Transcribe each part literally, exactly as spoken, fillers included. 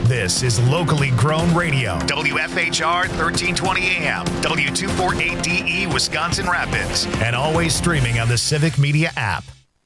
This is Locally Grown Radio. W F H R thirteen twenty A M. W two forty-eight D E Wisconsin Rapids. And always streaming on the Civic Media app.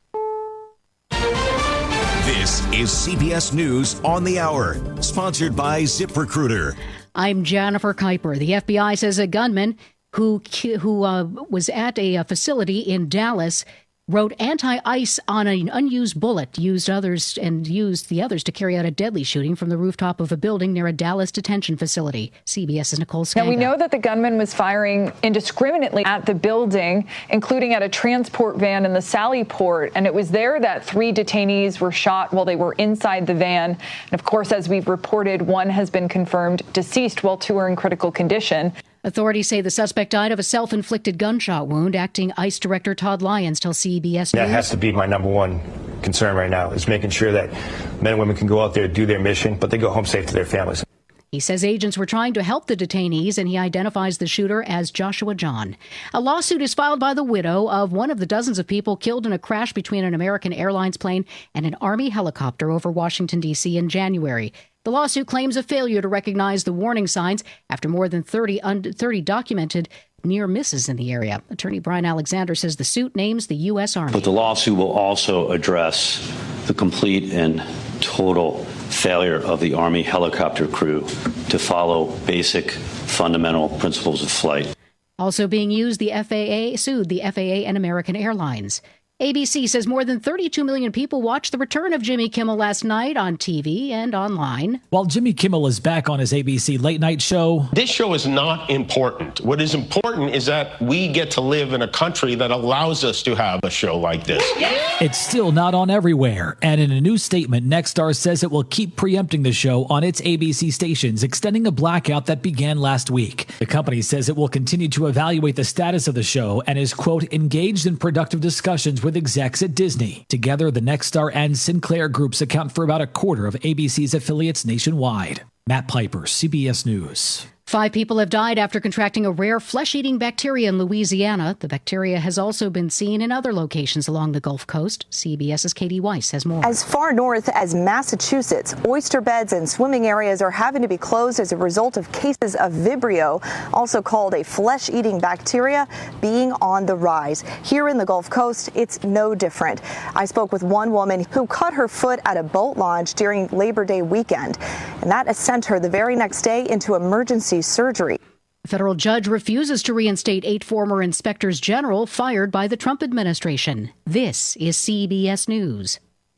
This is C B S News on the Hour. Sponsored by ZipRecruiter. I'm Jennifer Kuiper. The F B I says a gunman who, who uh, was at a facility in Dallas wrote anti-ice on an unused bullet, used others and used the others to carry out a deadly shooting from the rooftop of a building near a Dallas detention facility. CBS's Nicole Skanga. Now, we know that the gunman was firing indiscriminately at the building, including at a transport van in the Sally Port, and it was there that three detainees were shot while they were inside the van. And of course, as we've reported, one has been confirmed deceased while two are in critical condition. Authorities say the suspect died of a self-inflicted gunshot wound. Acting ICE Director Todd Lyons tells C B S News. That has to be my number one concern right now, is making sure that men and women can go out there, do their mission, but they go home safe to their families. He says agents were trying to help the detainees, and he identifies the shooter as Joshua John. A lawsuit is filed by the widow of one of the dozens of people killed in a crash between an American Airlines plane and an Army helicopter over Washington, D C in January. The lawsuit claims a failure to recognize the warning signs after more than thirty, un- thirty documented near misses in the area. Attorney Brian Alexander says the suit names the U S. Army. But the lawsuit will also address the complete and total failure of the Army helicopter crew to follow basic fundamental principles of flight. Also being used, the F A A sued the F A A and American Airlines. A B C says more than thirty-two million people watched the return of Jimmy Kimmel last night on T V and online. While Jimmy Kimmel is back on his A B C late night show, this show is not important. What is important is that we get to live in a country that allows us to have a show like this. It's still not on everywhere. And in a new statement, Nexstar says it will keep preempting the show on its A B C stations, extending a blackout that began last week. The company says it will continue to evaluate the status of the show and is, quote, engaged in productive discussions with execs at Disney. Together, the Nexstar and Sinclair groups account for about a quarter of A B C's affiliates nationwide. Matt Piper, C B S News. Five people have died after contracting a rare flesh-eating bacteria in Louisiana. The bacteria has also been seen in other locations along the Gulf Coast. CBS's Katie Weiss has more. As far north as Massachusetts, oyster beds and swimming areas are having to be closed as a result of cases of Vibrio, also called a flesh-eating bacteria, being on the rise. Here in the Gulf Coast, it's no different. I spoke with one woman who cut her foot at a boat launch during Labor Day weekend, and that sent her the very next day into emergency surgery. A federal judge refuses to reinstate eight former inspectors general fired by the Trump administration. This is C B S News.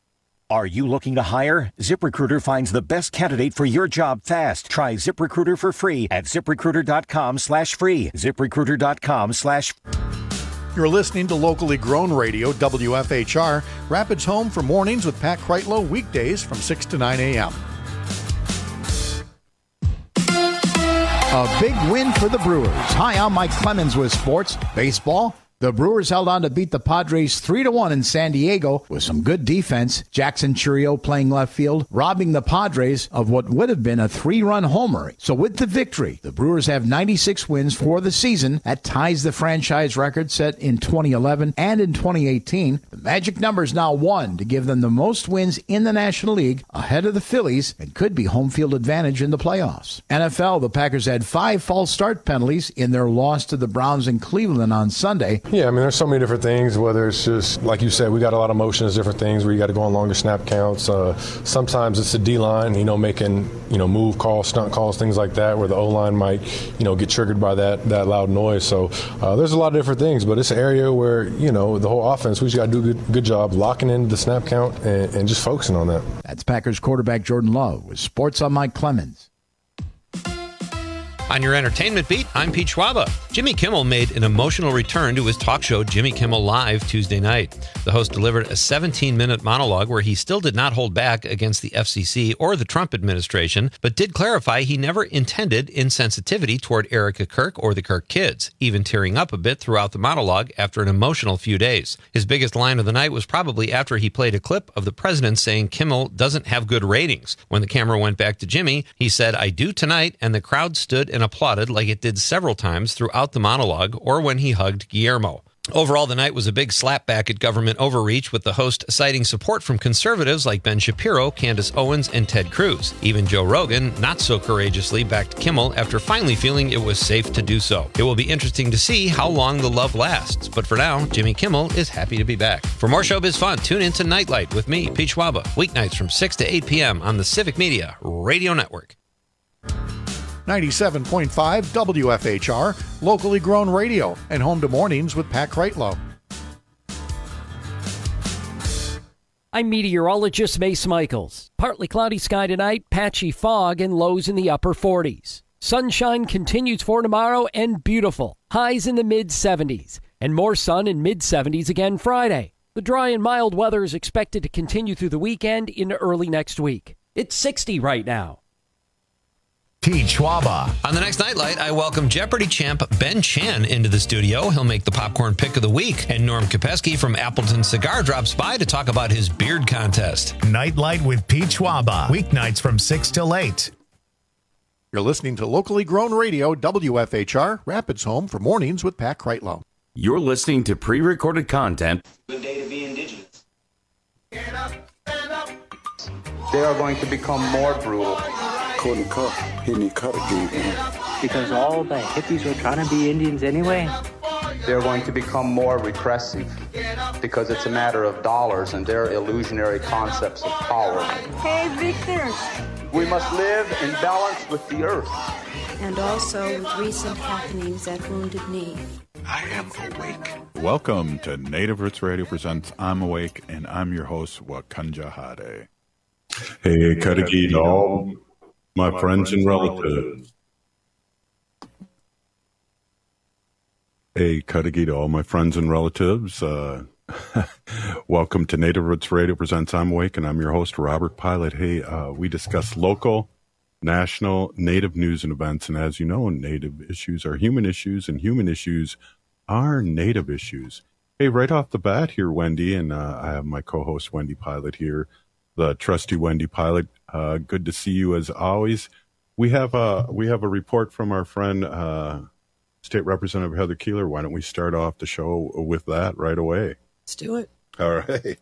Are you looking to hire? ZipRecruiter finds the best candidate for your job fast. Try ZipRecruiter for free at ZipRecruiter.com slash free. ZipRecruiter.com slash You're listening to Locally Grown Radio, W F H R, Rapids home for mornings with Pat Kreitlow, weekdays from six to nine a.m. A big win for the Brewers. Hi, I'm Mike Clemens with Sports Baseball. The Brewers held on to beat the Padres three to one in San Diego with some good defense. Jackson Chourio playing left field, robbing the Padres of what would have been a three-run homer. So with the victory, the Brewers have ninety-six wins for the season. That ties the franchise record set in twenty eleven and in twenty eighteen. The magic number is now one to give them the most wins in the National League, ahead of the Phillies, and could be home field advantage in the playoffs. N F L, the Packers had five false start penalties in their loss to the Browns in Cleveland on Sunday. Yeah, I mean, there's so many different things, whether it's just, like you said, we got a lot of motions, different things where you got to go on longer snap counts. Uh, sometimes it's the D-line, you know, making, you know, move calls, stunt calls, things like that, where the O-line might, you know, get triggered by that that loud noise. So uh, there's a lot of different things, but it's an area where, you know, the whole offense, we just got to do a good, good job locking in the snap count and, and just focusing on that. That's Packers quarterback Jordan Love with Sports on Mike Clemens. On your entertainment beat, I'm Pete Schwaba. Jimmy Kimmel made an emotional return to his talk show Jimmy Kimmel Live Tuesday night. The host delivered a seventeen-minute monologue where he still did not hold back against the F C C or the Trump administration, but did clarify he never intended insensitivity toward Erica Kirk or the Kirk kids, even tearing up a bit throughout the monologue after an emotional few days. His biggest line of the night was probably after he played a clip of the president saying Kimmel doesn't have good ratings. When the camera went back to Jimmy, he said, "I do tonight," and the crowd stood and applauded like it did several times throughout the monologue or when he hugged Guillermo. Overall, the night was a big slapback at government overreach, with the host citing support from conservatives like Ben Shapiro, Candace Owens, and Ted Cruz. Even Joe Rogan, not so courageously, backed Kimmel after finally feeling it was safe to do so. It will be interesting to see how long the love lasts, but for now, Jimmy Kimmel is happy to be back. For more showbiz fun, tune in to Nightlight with me, Pete Schwaba, weeknights from six to eight p.m. on the Civic Media Radio Network. ninety-seven point five W F H R, locally grown radio, and home to mornings with Pat Kreitlow. I'm meteorologist Mace Michaels. Partly cloudy sky tonight, patchy fog, and lows in the upper forties. Sunshine continues for tomorrow and beautiful. Highs in the mid seventies, and more sun in mid seventies again Friday. The dry and mild weather is expected to continue through the weekend into early next week. It's sixty right now. Pete Schwaba. On the next Nightlight, I welcome Jeopardy champ Ben Chan into the studio. He'll make the popcorn pick of the week. And Norm Kopeski from Appleton Cigar drops by to talk about his beard contest. Nightlight with Pete Schwaba. Weeknights from six till eight. You're listening to locally grown radio, W F H R, Rapids Home for mornings with Pat Kreitlow. You're listening to pre-recorded content. Good day to be indigenous. Get up, stand up. They are going to become more brutal. Couldn't cut, he didn't cut again. Because all the hippies were trying to be Indians anyway. They're going to become more repressive because it's a matter of dollars and their illusionary concepts of power. Hey, Victor. We must live in balance with the earth. And also with recent happenings at Wounded Knee. I am awake. Welcome to Native Roots Radio presents I'm Awake, and I'm your host, Wakanja Hade. Hey, Kadagi, all my friends and relatives. Hey, Kadagi, all my friends and relatives. Uh, welcome to Native Roots Radio presents I'm Awake, and I'm your host, Robert Pilot. Hey, uh, we discuss local, national, Native news and events, and as you know, Native issues are human issues, and human issues are Native issues. Hey, right off the bat here, Wendy, and uh, I have my co-host, Wendy Pilot, here, the trusty Wendy Pilot. Uh, good to see you as always. We have a we have a report from our friend, uh, State Representative Heather Keeler. Why don't we start off the show with that right away? Let's do it. All right.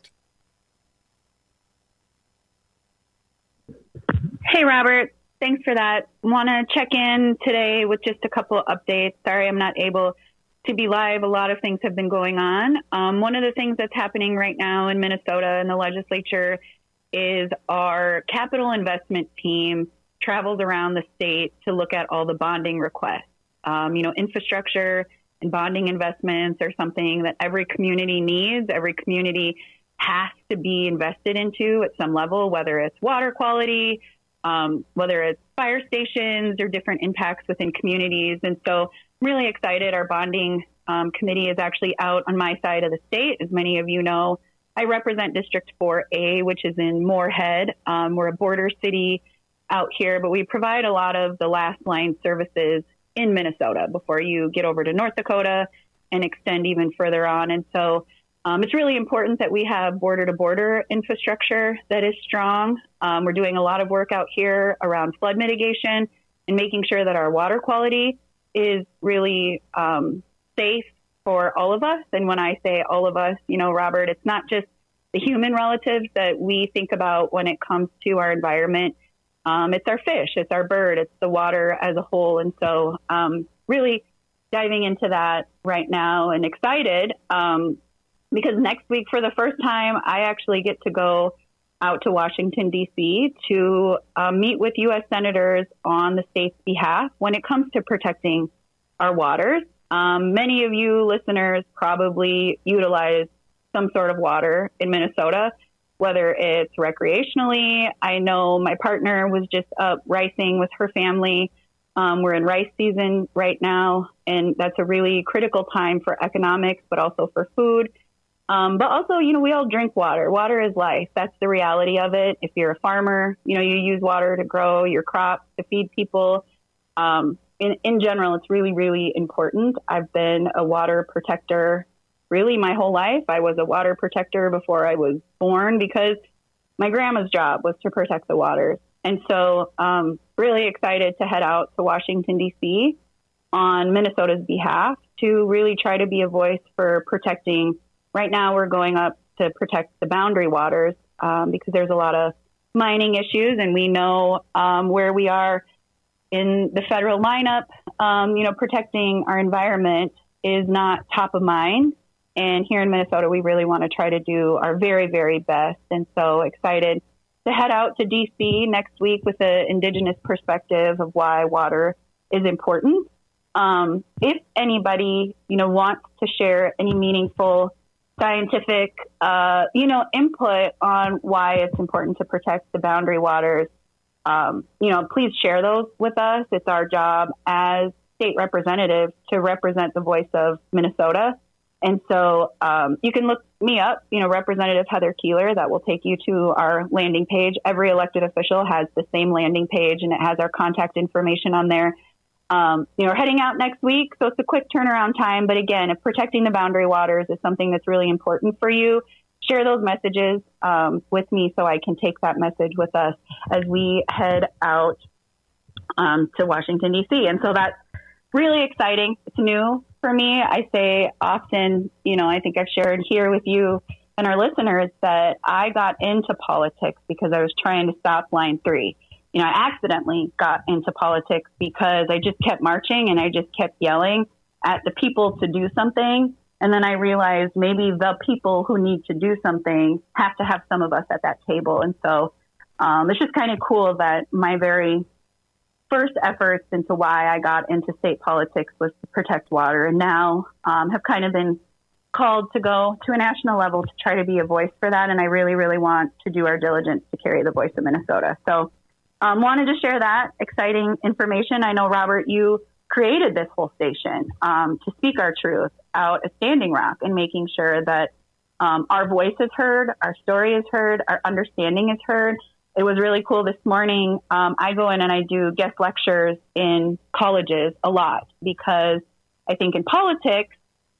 Hey, Robert. Thanks for that. Want to check in today with just a couple of updates. Sorry I'm not able to be live. A lot of things have been going on. Um, one of the things that's happening right now in Minnesota in the legislature is our capital investment team travels around the state to look at all the bonding requests. Um, you know, infrastructure and bonding investments are something that every community needs. Every community has to be invested into at some level, whether it's water quality, um, whether it's fire stations or different impacts within communities. And so I'm really excited. Our bonding um, committee is actually out on my side of the state. As many of you know, I represent District four A, which is in Moorhead. Um, we're a border city out here, but we provide a lot of the last line services in Minnesota before you get over to North Dakota and extend even further on. And so um, it's really important that we have border to border infrastructure that is strong. Um, we're doing a lot of work out here around flood mitigation and making sure that our water quality is really um, safe for all of us. And when I say all of us, you know, Robert, it's not just the human relatives that we think about when it comes to our environment. Um, it's our fish, it's our bird, it's the water as a whole. And so um, really diving into that right now and excited um, because next week, for the first time, I actually get to go out to Washington, D C to uh, meet with U S senators on the state's behalf when it comes to protecting our waters. Um, many of you listeners probably utilize some sort of water in Minnesota, whether it's recreationally. I know my partner was just up ricing with her family. Um, we're in rice season right now, and that's a really critical time for economics, but also for food. Um, but also, you know, we all drink water. Water is life. That's the reality of it. If you're a farmer, you know, you use water to grow your crops, to feed people. Um, In, in general, it's really, really important. I've been a water protector really my whole life. I was a water protector before I was born because my grandma's job was to protect the waters. And so um, really excited to head out to Washington, D C on Minnesota's behalf to really try to be a voice for protecting. Right now, we're going up to protect the boundary waters um, because there's a lot of mining issues, and we know um, where we are in the federal lineup. Um, you know, protecting our environment is not top of mind. And here in Minnesota, we really want to try to do our very, very best. And so excited to head out to D C next week with an Indigenous perspective of why water is important. Um, if anybody, you know, wants to share any meaningful scientific, uh, you know, input on why it's important to protect the boundary waters, um, you know, please share those with us. It's our job as state representatives to represent the voice of Minnesota. And so um, you can look me up, you know, Representative Heather Keeler. That will take you to our landing page. Every elected official has the same landing page, and it has our contact information on there. Um, you know, we're heading out next week, so it's a quick turnaround time. But again, if protecting the boundary waters is something that's really important for you, share those messages um, with me so I can take that message with us as we head out um, to Washington, D C. And so that's really exciting. It's new for me. I say often, you know, I think I've shared here with you and our listeners that I got into politics because I was trying to stop Line three. You know, I accidentally got into politics because I just kept marching and I just kept yelling at the people to do something. And then I realized maybe the people who need to do something have to have some of us at that table. And so um, it's just kind of cool that my very first efforts into why I got into state politics was to protect water, and now um, have kind of been called to go to a national level to try to be a voice for that. And I really, really want to do our diligence to carry the voice of Minnesota. So um, wanted to share that exciting information. I know, Robert, you created this whole station um, to speak our truth out at Standing Rock and making sure that um, our voice is heard, our story is heard, our understanding is heard. It was really cool this morning. Um, I go in and I do guest lectures in colleges a lot because I think in politics,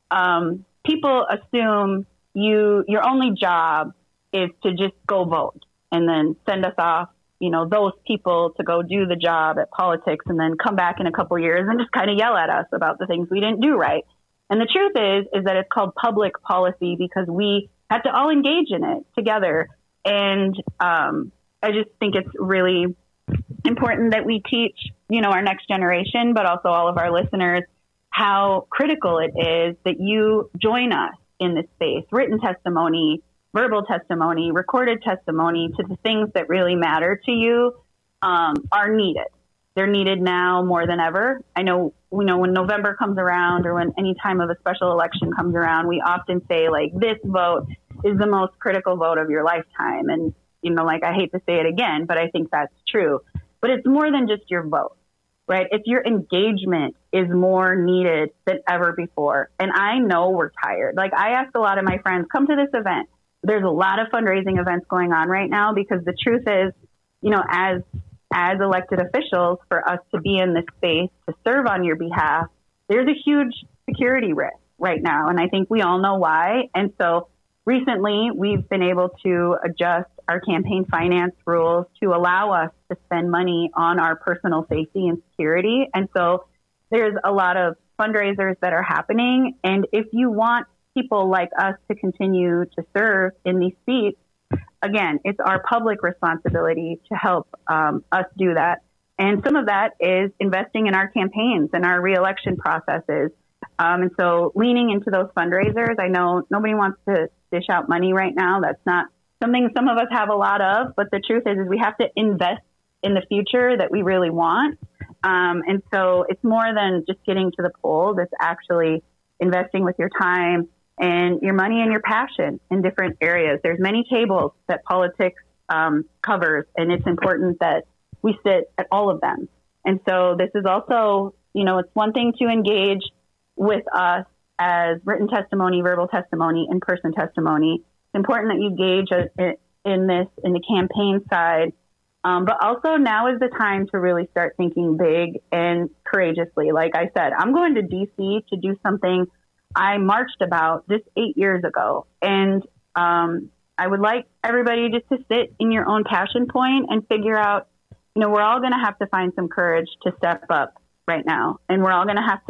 um, people assume you your only job is to just go vote and then send us off, you know, those people to go do the job at politics and then come back in a couple of years and just kind of yell at us about the things we didn't do right. And the truth is, is that it's called public policy because we have to all engage in it together. And, um, I just think it's really important that we teach, you know, our next generation, but also all of our listeners, how critical it is that you join us in this space. Written testimony, verbal testimony, recorded testimony to the things that really matter to you um, are needed. They're needed now more than ever. I know, you know, when November comes around or when any time of a special election comes around, we often say, like, this vote is the most critical vote of your lifetime. And you know, like, I hate to say it again, but I think that's true. But it's more than just your vote, right? If your engagement is more needed than ever before. And I know we're tired. Like, I ask a lot of my friends, come to this event. There's a lot of fundraising events going on right now because the truth is, you know, as, as elected officials, for us to be in this space to serve on your behalf, there's a huge security risk right now. And I think we all know why. And so recently, we've been able to adjust our campaign finance rules to allow us to spend money on our personal safety and security. And so there's a lot of fundraisers that are happening. And if you want people like us to continue to serve in these seats, again, it's our public responsibility to help um, us do that. And some of that is investing in our campaigns and our reelection processes. Um, and so leaning into those fundraisers, I know nobody wants to dish out money right now. That's not something some of us have a lot of, but the truth is, is we have to invest in the future that we really want. Um, and so it's more than just getting to the polls. It's actually investing with your time and your money and your passion in different areas. There's many tables that politics um, covers, and it's important that we sit at all of them. And so this is also, you know, it's one thing to engage with us as written testimony, verbal testimony, in-person testimony. It's important that you gauge a, in this, in the campaign side. Um, but also now is the time to really start thinking big and courageously. Like I said, I'm going to D C to do something I marched about just eight years ago. And um, I would like everybody just to sit in your own passion point and figure out, you know, we're all going to have to find some courage to step up right now. And we're all going to have to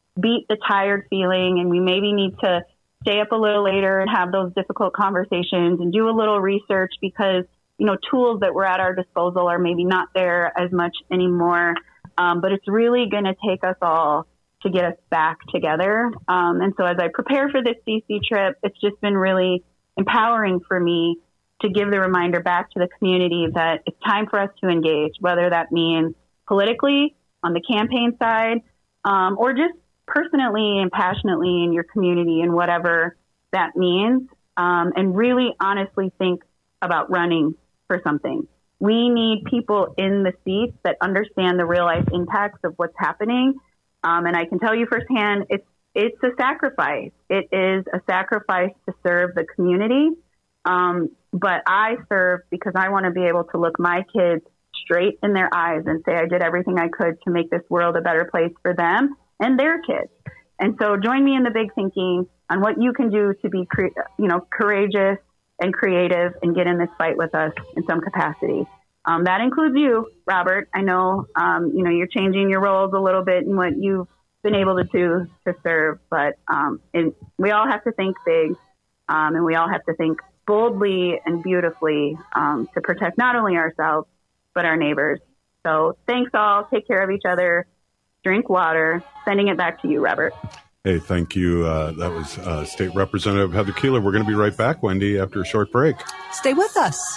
beat the tired feeling, and we maybe need to stay up a little later and have those difficult conversations and do a little research because, you know, tools that were at our disposal are maybe not there as much anymore. Um, but it's really going to take us all to get us back together. Um, and so as I prepare for this D C trip, it's just been really empowering for me to give the reminder back to the community that it's time for us to engage, whether that means politically on the campaign side, um, or just personally and passionately in your community and whatever that means. Um, and really honestly think about running for something. We need people in the seats that understand the real life impacts of what's happening. Um, and I can tell you firsthand, it's, it's a sacrifice. It is a sacrifice to serve the community. Um, but I serve because I want to be able to look my kids straight in their eyes and say, I did everything I could to make this world a better place for them and their kids. And so join me in the big thinking on what you can do to be, cre- you know, courageous and creative and get in this fight with us in some capacity. Um, that includes you, Robert. I know, um, you know, you're changing your roles a little bit in what you've been able to do to serve, but um, and we all have to think big, um, and we all have to think boldly and beautifully um, to protect not only ourselves, but our neighbors. So thanks all. Take care of each other. Drink water. Sending it back to you, Robert. Hey, thank you. Uh, that was uh, State Representative Heather Keeler. We're going to be right back, Wendy, after a short break. Stay with us.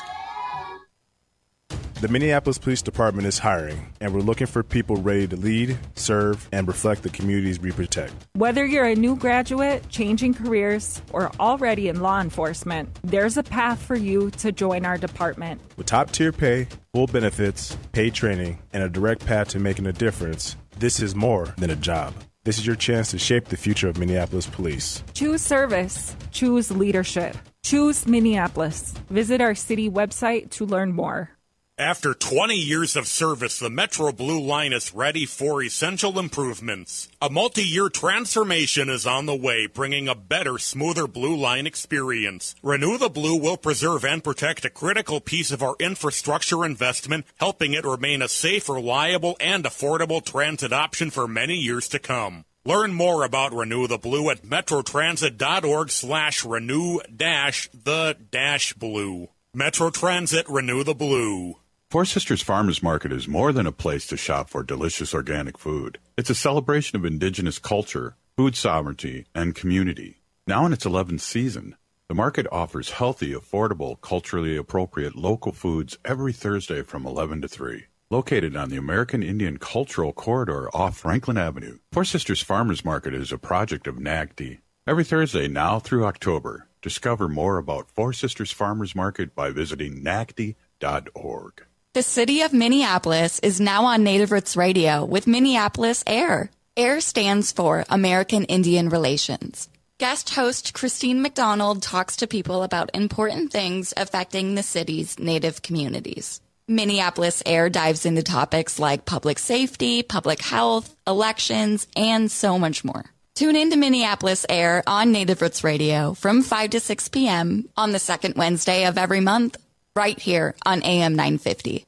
The Minneapolis Police Department is hiring, and we're looking for people ready to lead, serve, and reflect the communities we protect. Whether you're a new graduate, changing careers, or already in law enforcement, there's a path for you to join our department. With top-tier pay, full benefits, paid training, and a direct path to making a difference, this is more than a job. This is your chance to shape the future of Minneapolis Police. Choose service. Choose leadership. Choose Minneapolis. Visit our city website to learn more. After twenty years of service, the Metro Blue line is ready for essential improvements. A multi-year transformation is on the way, bringing a better, smoother Blue Line experience. Renew the Blue will preserve and protect a critical piece of our infrastructure investment, helping it remain a safe, reliable, and affordable transit option for many years to come. Learn more about Renew the Blue at metrotransit.org slash renew dash the dash blue. Metro Transit, Renew the Blue. Four Sisters Farmers Market is more than a place to shop for delicious organic food. It's a celebration of indigenous culture, food sovereignty, and community. Now in its eleventh season, the market offers healthy, affordable, culturally appropriate local foods every Thursday from eleven to three. Located on the American Indian Cultural Corridor off Franklin Avenue, Four Sisters Farmers Market is a project of N A C D. Every Thursday now through October, discover more about Four Sisters Farmers Market by visiting N A C D dot org. The city of Minneapolis is now on Native Roots Radio with Minneapolis AIR. AIR stands for American Indian Relations. Guest host Christine McDonald talks to people about important things affecting the city's Native communities. Minneapolis AIR dives into topics like public safety, public health, elections, and so much more. Tune in to Minneapolis AIR on Native Roots Radio from five to six p.m. on the second Wednesday of every month, right here on A M nine fifty.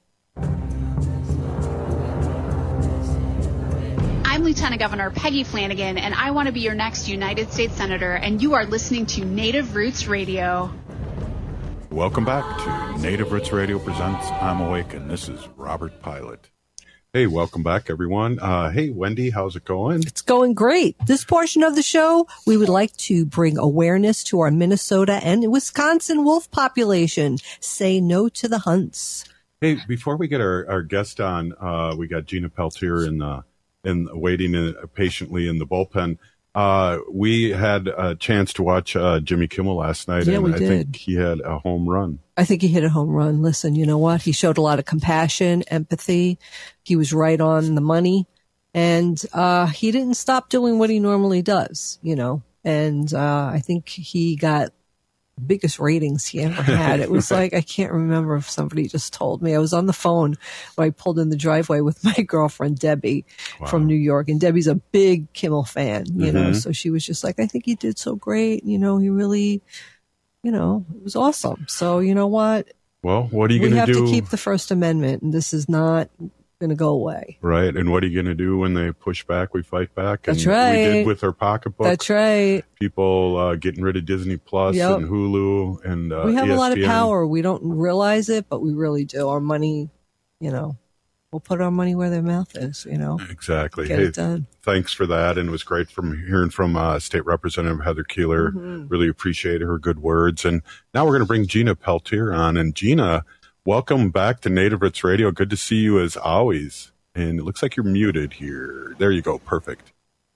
I'm Lieutenant Governor Peggy Flanagan, and I want to be your next United States Senator, and you are listening to Native Roots Radio. Welcome back to Native Roots Radio presents I'm Awake, and this is Robert Pilot. Hey, welcome back, everyone. Uh, hey, Wendy, how's it going? It's going great. This portion of the show, we would like to bring awareness to our Minnesota and Wisconsin wolf population. Say no to the hunts. Hey, before we get our, our guest on, uh, we got Gina Peltier in the in waiting in, patiently in the bullpen. Uh, we had a chance to watch uh, Jimmy Kimmel last night, yeah, and we I did. think he had a home run. I think he hit a home run. Listen, you know what? He showed a lot of compassion, empathy. He was right on the money, and uh, he didn't stop doing what he normally does, you know. And uh, I think he got biggest ratings he ever had. It was like, I can't remember if somebody just told me. I was on the phone when I pulled in the driveway with my girlfriend, Debbie, wow. from New York. And Debbie's a big Kimmel fan, you mm-hmm. know, so she was just like, I think he did so great. You know, he really, you know, it was awesome. So, you know what? Well, what are you going to do? We have to keep the First Amendment. And this is not, going to go away. Right. And what are you going to do when they push back? We fight back. And That's right. We did with our pocketbook. That's right. People uh, getting rid of Disney Plus Yep. and Hulu and uh, We have E S P N. a lot of power. We don't realize it, but we really do. Our money, you know, we'll put our money where their mouth is, you know. Exactly. Get Hey, it done. Thanks for that. And it was great from hearing from uh, State Representative Heather Keeler. Mhm. Really appreciate her good words. And now we're going to bring Gina Peltier on. And Gina, welcome back to Native Roots Radio. Good to see you as always. And it looks like you're muted here. There you go. Perfect.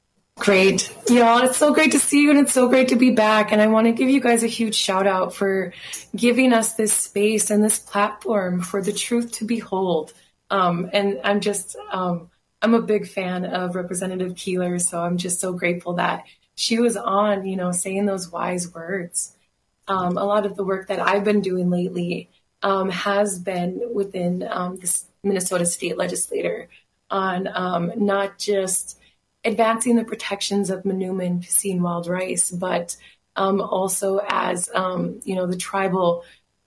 Great. You know, it's so great to see you and it's so great to be back. And I want to give you guys a huge shout out for giving us this space and this platform for the truth to behold. Um, and I'm just, um, I'm a big fan of Representative Keeler. So I'm just so grateful that she was on, you know, saying those wise words. Um, a lot of the work that I've been doing lately um, has been within um, the Minnesota State Legislature on um, not just advancing the protections of Manoomin, Piscine, wild rice, but um, also as, um, you know, the tribal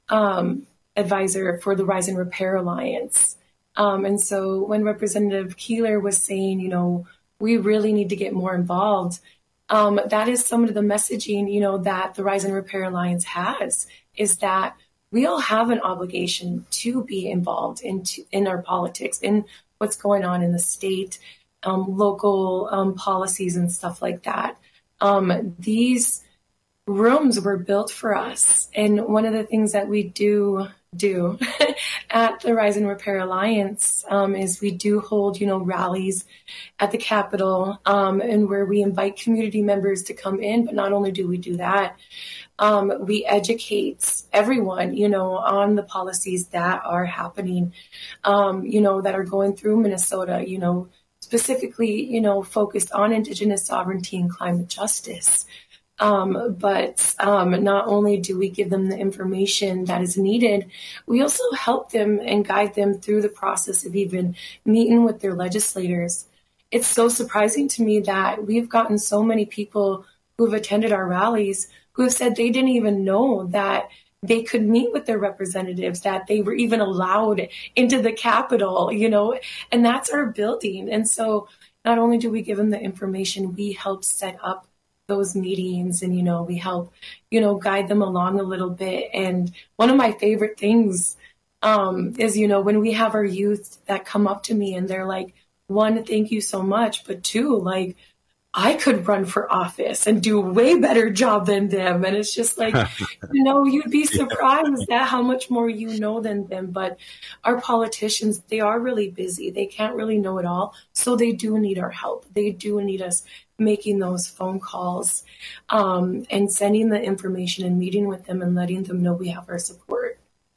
um, advisor for the Rise and Repair Alliance. Um, and so when Representative Keeler was saying, you know, we really need to get more involved, um, that is some of the messaging, you know, that the Rise and Repair Alliance has, is that we all have an obligation to be involved in, to, in our politics, in what's going on in the state, um, local um, policies and stuff like that. Um, these rooms were built for us. And one of the things that we do do at the Rise and Repair Alliance um, is we do hold, you know, rallies at the Capitol um, and where we invite community members to come in. But not only do we do that, um, we educate everyone, you know, on the policies that are happening, um, you know, that are going through Minnesota, you know, specifically, you know, focused on Indigenous sovereignty and climate justice. Um, but um, not only do we give them the information that is needed, we also help them and guide them through the process of even meeting with their legislators. It's so surprising to me that we've gotten so many people who have attended our rallies who have said they didn't even know that they could meet with their representatives, that they were even allowed into the Capitol, you know, and that's our building. And so not only do we give them the information, we help set up those meetings and, you know, we help, you know, guide them along a little bit. And one of my favorite things um, is, you know, when we have our youth that come up to me and they're like, one, thank you so much. But two, like, I could run for office and do a way better job than them. And it's just like, you know, you'd be surprised at how much more you know than them. But our politicians, they are really busy. They can't really know it all. So they do need our help. They do need us making those phone calls um, and sending the information and meeting with them and letting them know we have our support.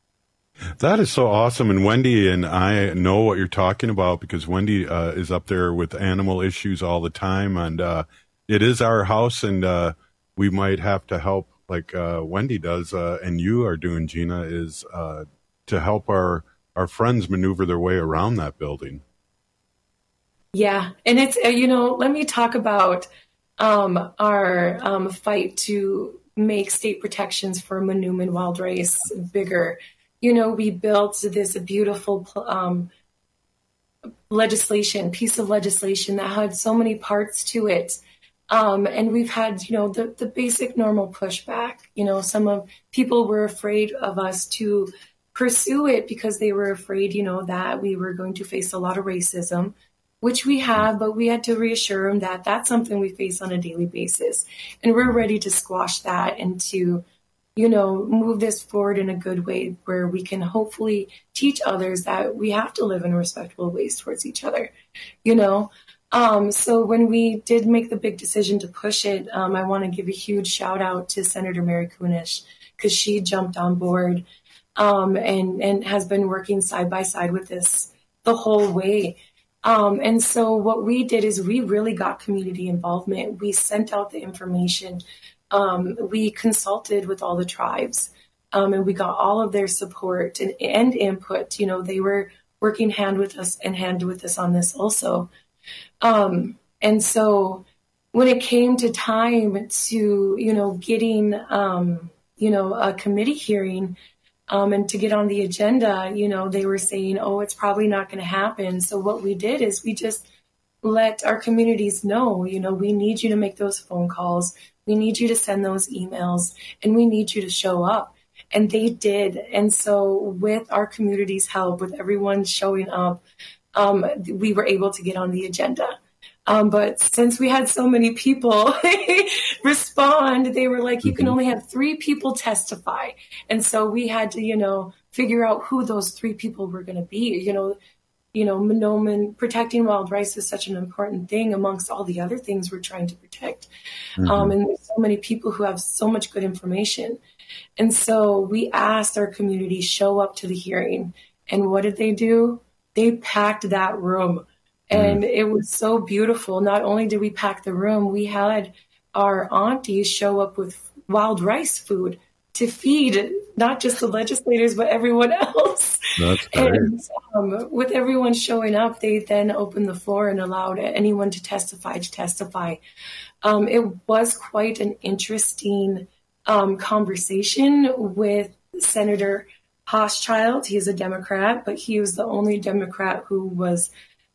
That is so awesome. And Wendy and I know what you're talking about because Wendy uh, is up there with animal issues all the time. And uh, it is our house, and uh, we might have to help like uh, Wendy does, uh, and you are doing, Gina, is uh, to help our, our friends maneuver their way around that building. Yeah. And it's, you know, let me talk about um, our um, fight to make state protections for Manoomin wild rice bigger. You know, we built this beautiful um, legislation, piece of legislation that had so many parts to it. Um, and we've had, you know, the, the basic normal pushback. You know, some of people were afraid of us to pursue it because they were afraid, you know, that we were going to face a lot of racism, which we have, but we had to reassure them that that's something we face on a daily basis. And we're ready to squash that and to, you know, move this forward in a good way where we can hopefully teach others that we have to live in respectful ways towards each other, you know. Um, so when we did make the big decision to push it, um, I want to give a huge shout out to Senator Mary Kunesh because she jumped on board um, and, and has been working side by side with this the whole way. Um, and so what we did is we really got community involvement. We sent out the information. Um, we consulted with all the tribes um, and we got all of their support and, and input. You know, they were working hand with us and hand with us on this also. Um, and so when it came to time to, you know, getting, um, you know, a committee hearing, Um, and to get on the agenda, you know, they were saying, oh, it's probably not going to happen. So what we did is we just let our communities know, you know, we need you to make those phone calls. We need you to send those emails, and we need you to show up. And they did. And so with our community's help, with everyone showing up, um, we were able to get on the agenda. Um, but since we had so many people respond, they were like, you can only have three people testify. And so we had to, you know, figure out who those three people were going to be. You know, you know, Mahnomen, protecting wild rice is such an important thing amongst all the other things we're trying to protect. Mm-hmm. Um, and there's so many people who have so much good information. And so we asked our community show up to the hearing. And what did they do? They packed that room. And mm. it was so beautiful. Not only did we pack the room, we had our aunties show up with wild rice food to feed not just the legislators, but everyone else. That's great. And um, with everyone showing up, they then opened the floor and allowed anyone to testify to testify. Um, it was quite an interesting um, conversation with Senator Hochschild. He's a Democrat, but he was the only Democrat who was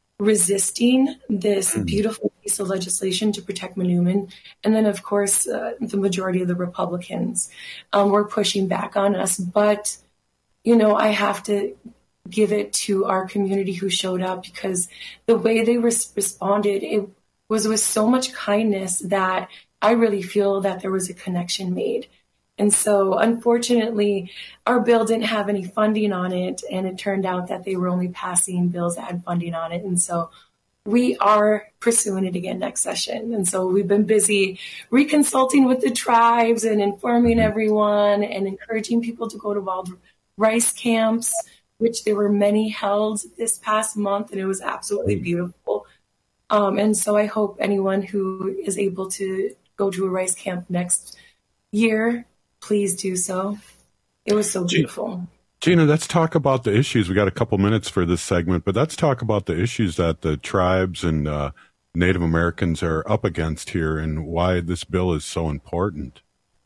resisting this beautiful piece of legislation to protect Mahnomen. And then, of course, uh, the majority of the Republicans um, were pushing back on us. But, you know, I have to give it to our community who showed up, because the way they res- responded, it was with so much kindness that I really feel that there was a connection made. And so, unfortunately, our bill didn't have any funding on it, and it turned out that they were only passing bills that had funding on it. And so we are pursuing it again next session. And so we've been busy reconsulting with the tribes and informing everyone and encouraging people to go to wild rice camps, which there were many held this past month, and it was absolutely beautiful. Um, and so I hope anyone who is able to go to a rice camp next year, please do so. It was so beautiful. Gina, let's talk about the issues. We got a couple minutes for this segment, but let's talk about the issues that the tribes and uh, Native Americans are up against here and why this bill is so important.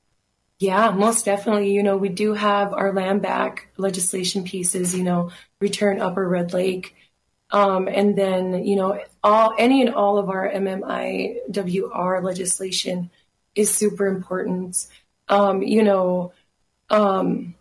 Yeah, most definitely. You know, we do have our land back legislation pieces, you know, return Upper Red Lake. Um, and then, you know, all any and all of our M M I W R legislation is super important. Um, you know, um,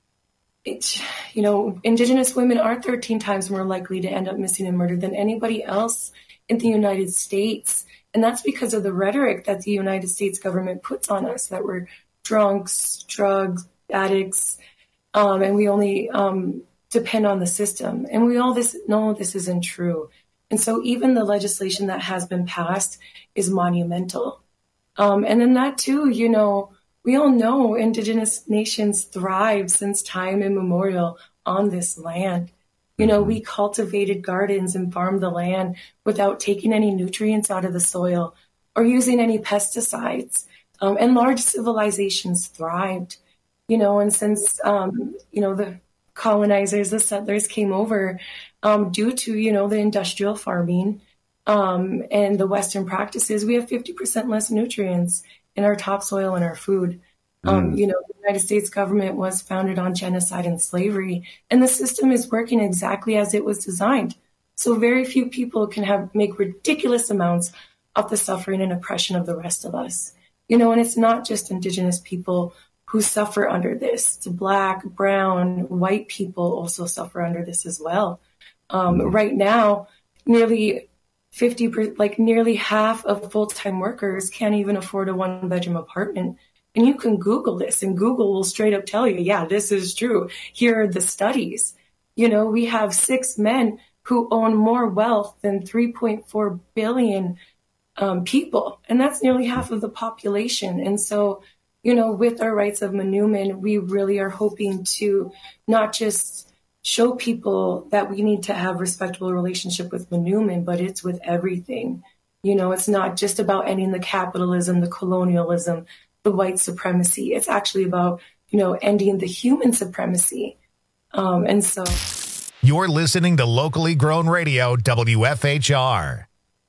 it, you know, Indigenous women are thirteen times more likely to end up missing and murdered than anybody else in the United States. And that's because of the rhetoric that the United States government puts on us, that we're drunks, drug addicts, um, and we only um, depend on the system. And we all this know this isn't true. And so even the legislation that has been passed is monumental. Um, and then that too, you know, we all know Indigenous nations thrive since time immemorial on this land. You know, we cultivated gardens and farmed the land without taking any nutrients out of the soil or using any pesticides. Um, and large civilizations thrived, you know, and since, um, you know, the colonizers, the settlers came over um, due to, you know, the industrial farming um, and the Western practices, we have fifty percent less nutrients in our topsoil and our food. Mm. Um, you know, the United States government was founded on genocide and slavery, and the system is working exactly as it was designed. So very few people can have make ridiculous amounts of the suffering and oppression of the rest of us. You know, and it's not just Indigenous people who suffer under this. It's Black, brown, white people also suffer under this as well. Um, mm. Right now, nearly fifty, like nearly half of full-time workers can't even afford a one-bedroom apartment. And you can Google this, and Google will straight up tell you, yeah, this is true. Here are the studies. You know, we have six men who own more wealth than three point four billion um, people, and that's nearly half of the population. And so, you know, with our Rights of Mahnomen, we really are hoping to not just show people that we need to have respectable relationship with Mahnomen, but it's with everything. You know, it's not just about ending the capitalism, the colonialism, the white supremacy. It's actually about, you know, ending the human supremacy. Um, and so. You're listening to Locally Grown Radio, W F H R.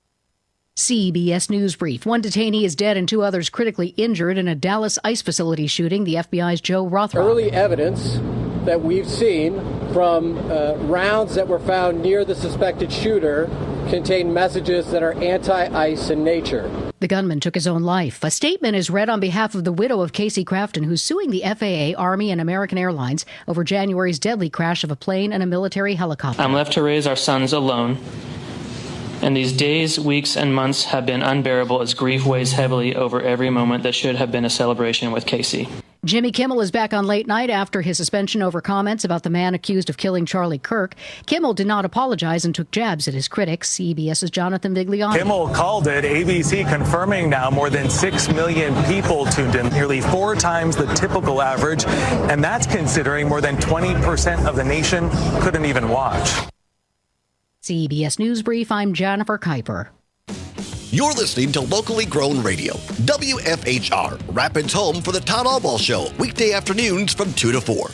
C B S News Brief. One detainee is dead and two others critically injured in a Dallas ICE facility shooting. The F B I's Joe Rothrock. Early evidence that we've seen from uh, rounds that were found near the suspected shooter contain messages that are anti-ICE in nature. The gunman took his own life. A statement is read on behalf of the widow of Casey Crafton, who's suing the F A A, Army, and American Airlines over January's deadly crash of a plane and a military helicopter. I'm left to raise our sons alone, and these days, weeks, and months have been unbearable as grief weighs heavily over every moment that should have been a celebration with Casey. Jimmy Kimmel is back on Late Night after his suspension over comments about the man accused of killing Charlie Kirk. Kimmel did not apologize and took jabs at his critics. CBS's Jonathan Vigliani. Kimmel called it. A B C confirming now more than six million people tuned in, nearly four times the typical average. And that's considering more than twenty percent of the nation couldn't even watch. C B S News Brief, I'm Jennifer Kuiper. You're listening to Locally Grown Radio, W F H R, Rapids home for the Todd Albaugh Show, weekday afternoons from two to four.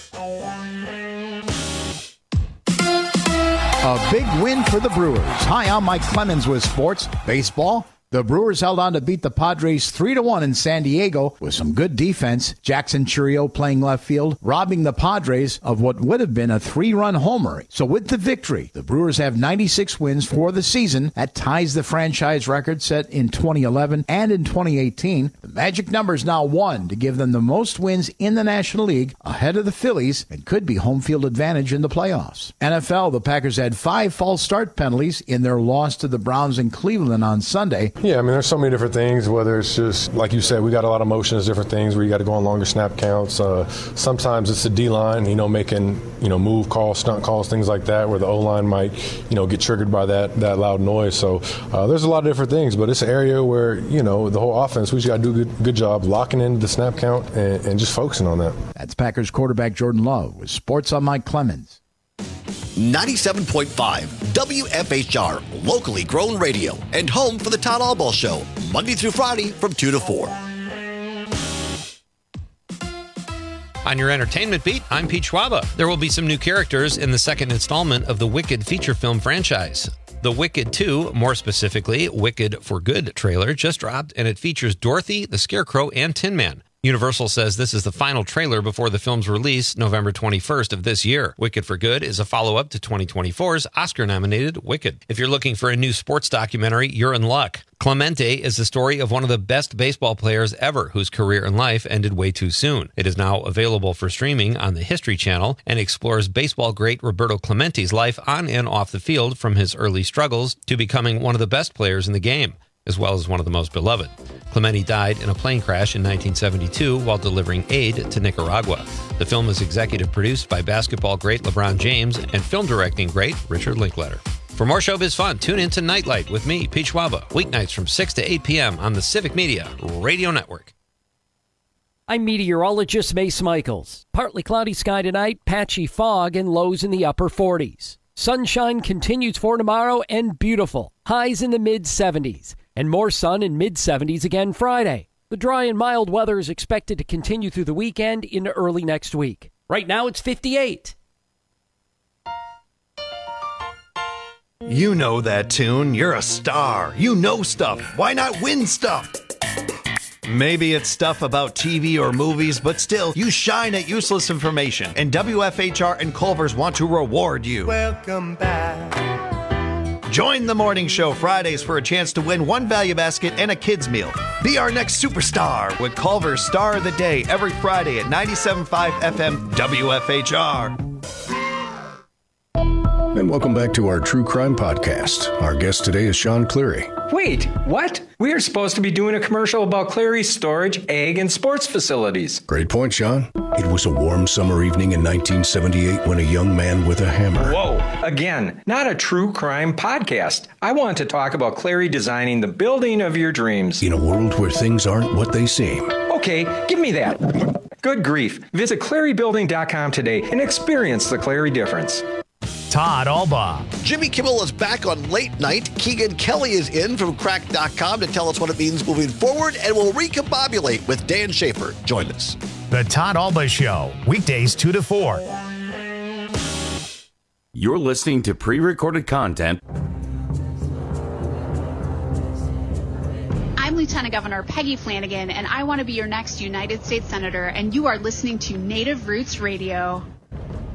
A big win for the Brewers. Hi, I'm Mike Clemens with Sports Baseball. The Brewers held on to beat the Padres three to one in San Diego with some good defense. Jackson Chourio playing left field, robbing the Padres of what would have been a three-run homer. So with the victory, the Brewers have ninety-six wins for the season. That ties the franchise record set in twenty eleven and in twenty eighteen. The magic number is now one to give them the most wins in the National League, ahead of the Phillies, and could be home field advantage in the playoffs. N F L, the Packers had five false start penalties in their loss to the Browns in Cleveland on Sunday. Yeah, I mean, there's so many different things, whether it's just, like you said, we got a lot of motions, different things where you got to go on longer snap counts. Uh, sometimes it's the D-line, you know, making, you know, move calls, stunt calls, things like that, where the O-line might, you know, get triggered by that that loud noise. So uh, there's a lot of different things, but it's an area where, you know, the whole offense, we just got to do a good, good job locking in the snap count and, and just focusing on that. That's Packers quarterback Jordan Love with Sports on Mike Clemens. ninety-seven point five W F H R, locally grown radio, and home for the Todd Albaugh Show, Monday through Friday from two to four. On your entertainment beat, I'm Pete Schwaba. There will be some new characters in the second installment of the Wicked feature film franchise. The Wicked two, more specifically, Wicked for Good trailer just dropped, and it features Dorothy, the Scarecrow, and Tin Man. Universal says this is the final trailer before the film's release November twenty-first of this year. Wicked for Good is a follow-up to twenty twenty-four's Oscar-nominated Wicked. If you're looking for a new sports documentary, you're in luck. Clemente is the story of one of the best baseball players ever whose career and life ended way too soon. It is now available for streaming on the History Channel and explores baseball great Roberto Clemente's life on and off the field from his early struggles to becoming one of the best players in the game, as well as one of the most beloved. Clemente died in a plane crash in nineteen seventy-two while delivering aid to Nicaragua. The film is executive produced by basketball great LeBron James and film directing great Richard Linklater. For more showbiz fun, tune in to Nightlight with me, Pete Schwaba, weeknights from six to eight p.m. on the Civic Media Radio Network. I'm meteorologist Mace Michaels. Partly cloudy sky tonight, patchy fog, and lows in the upper forties. Sunshine continues for tomorrow and beautiful. Highs in the mid seventies. And more sun in mid seventies again Friday. The dry and mild weather is expected to continue through the weekend into early next week. Right now it's fifty-eight. You know that tune. You're a star. You know stuff. Why not win stuff? Maybe it's stuff about T V or movies, but still, you shine at useless information. And W F H R and Culver's want to reward you. Welcome back. Join the morning show Fridays for a chance to win one value basket and a kid's meal. Be our next superstar with Culver's Star of the Day every Friday at ninety-seven point five F M W F H R. And welcome back to our True Crime Podcast. Our guest today is Sean Cleary. Wait, what? We are supposed to be doing a commercial about Cleary's storage, egg, and sports facilities. Great point, Sean. It was a warm summer evening in nineteen seventy-eight when a young man with a hammer... Whoa, again, not a true crime podcast. I want to talk about Cleary designing the building of your dreams. In a world where things aren't what they seem. Okay, give me that. Good grief. Visit Cleary Building dot com today and experience the Cleary difference. Todd Albaugh. Jimmy Kimmel is back on Late Night. Keegan Kelly is in from crack dot com to tell us what it means moving forward, and we'll recombobulate with Dan Schaefer. Join us. The Todd Albaugh Show, weekdays two to four. You're listening to pre-recorded content. I'm Lieutenant Governor Peggy Flanagan, and I want to be your next United States Senator, and you are listening to Native Roots Radio.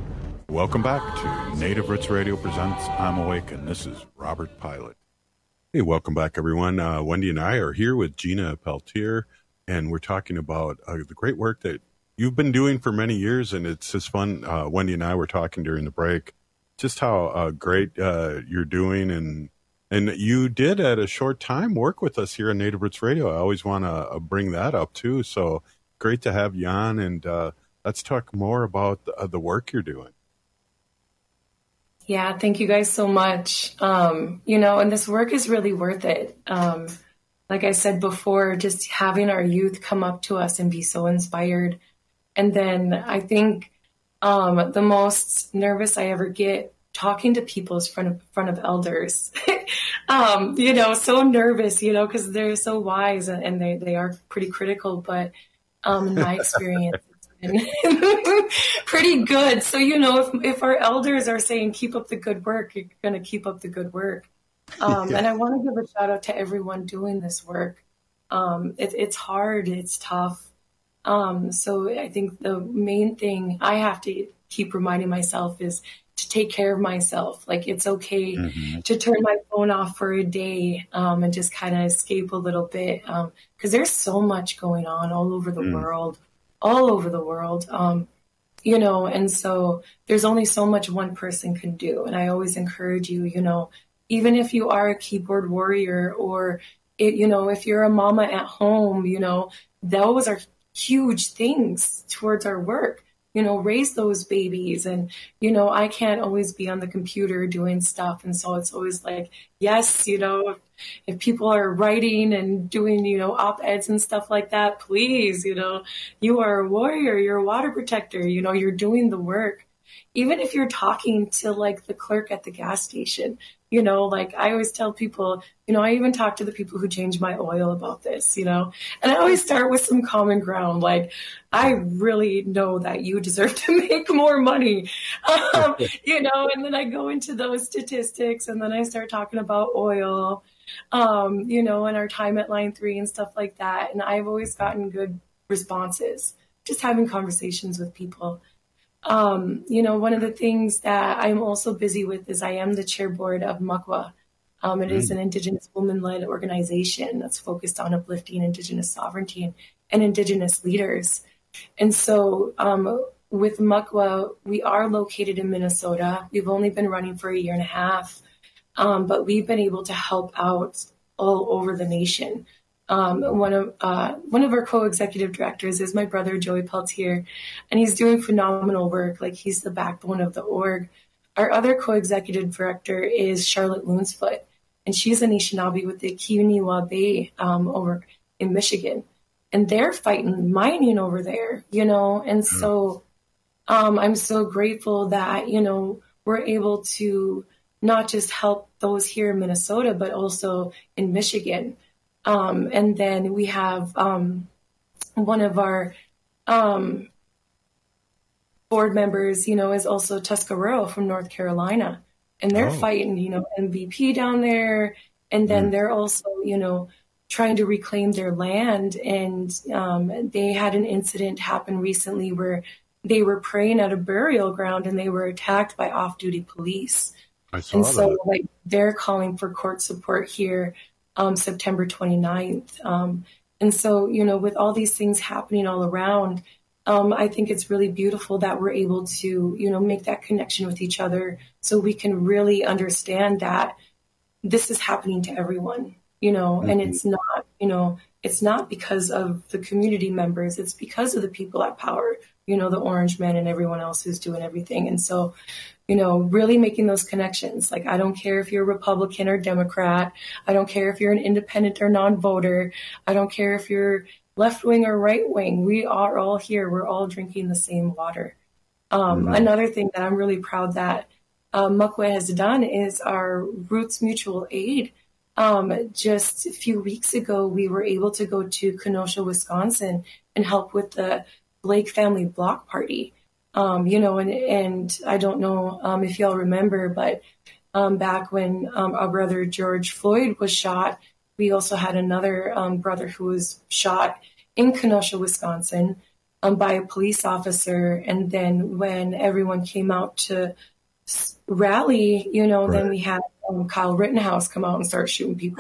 Welcome back to Native Roots Radio presents I'm Awake, and this is Robert Pilot. Hey, welcome back, everyone. Uh, Wendy and I are here with Gina Peltier, and we're talking about uh, the great work that you've been doing for many years, and it's just fun. Uh, Wendy and I were talking during the break just how uh, great uh, you're doing, and and you did at a short time work with us here on Native Roots Radio. I always want to uh, bring that up, too, so great to have you on, and uh, let's talk more about the, uh, the work you're doing. Yeah, thank you guys so much. Um, you know, and this work is really worth it. Um, like I said before, just having our youth come up to us and be so inspired. And then I think um, the most nervous I ever get talking to people is front of front of elders. um, you know, so nervous, you know, because they're so wise and, and they, they are pretty critical. But um, in my experience, pretty good. So, you know, if if our elders are saying, keep up the good work, you're going to keep up the good work. Um, yeah. And I want to give a shout out to everyone doing this work. Um, it, it's hard. It's tough. Um, so I think the main thing I have to keep reminding myself is to take care of myself. Like, it's okay mm-hmm. to turn my phone off for a day um, and just kind of escape a little bit. Um, 'cause there's so much going on all over the mm. world. all over the world, um, you know, and so there's only so much one person can do. And I always encourage you, you know, even if you are a keyboard warrior or, it, you know, if you're a mama at home, you know, those are huge things towards our work, you know, raise those babies. And, you know, I can't always be on the computer doing stuff. And so it's always like, yes, you know, if, if people are writing and doing, you know, op-eds and stuff like that, please, you know, you are a warrior, you're a water protector, you know, you're doing the work. Even if you're talking to like the clerk at the gas station, you know, like I always tell people, you know, I even talk to the people who change my oil about this, you know, and I always start with some common ground. Like, I really know that you deserve to make more money, um, you know, and then I go into those statistics and then I start talking about oil, um, you know, and our time at line three and stuff like that. And I've always gotten good responses, just having conversations with people. Um, you know, one of the things that I'm also busy with is I am the chair board of M U C W A. Um, it mm. is an Indigenous woman-led organization that's focused on uplifting Indigenous sovereignty and, and Indigenous leaders. And so um, with M U C W A, we are located in Minnesota. We've only been running for a year and a half, um, but we've been able to help out all over the nation. Um, one of uh, one of our co-executive directors is my brother, Joey Peltier, and he's doing phenomenal work. Like, he's the backbone of the org. Our other co-executive director is Charlotte Loonsfoot, and she's Anishinaabe with the Keweenaw Bay um, over in Michigan. And they're fighting mining over there, you know. And so um, I'm so grateful that, you know, we're able to not just help those here in Minnesota, but also in Michigan. Um, and then we have um, one of our um, board members, you know, is also Tuscarora from North Carolina. And they're oh. fighting, you know, M V P down there. And then mm. they're also, you know, trying to reclaim their land. And um, they had an incident happen recently where they were praying at a burial ground and they were attacked by off-duty police. I saw and so, that. like, they're calling for court support here. Um, September twenty-ninth. Um, and so, you know, with all these things happening all around, um, I think it's really beautiful that we're able to, you know, make that connection with each other so we can really understand that this is happening to everyone, you know, mm-hmm. and it's not, you know, it's not because of the community members, it's because of the people at power, you know, the Orange Men and everyone else who's doing everything. And so, you know, really making those connections. Like, I don't care if you're a Republican or Democrat. I don't care if you're an independent or non-voter. I don't care if you're left wing or right wing. We are all here. We're all drinking the same water. Um, mm-hmm. Another thing that I'm really proud that uh, M U C W A has done is our Roots Mutual Aid. Um, just a few weeks ago, we were able to go to Kenosha, Wisconsin and help with the Blake family block party. Um, you know, and, and I don't know um, if y'all remember, but um, back when um, our brother George Floyd was shot, we also had another um, brother who was shot in Kenosha, Wisconsin. um, by a police officer. And then when everyone came out to rally, you know, right. then we had um, Kyle Rittenhouse come out and start shooting people.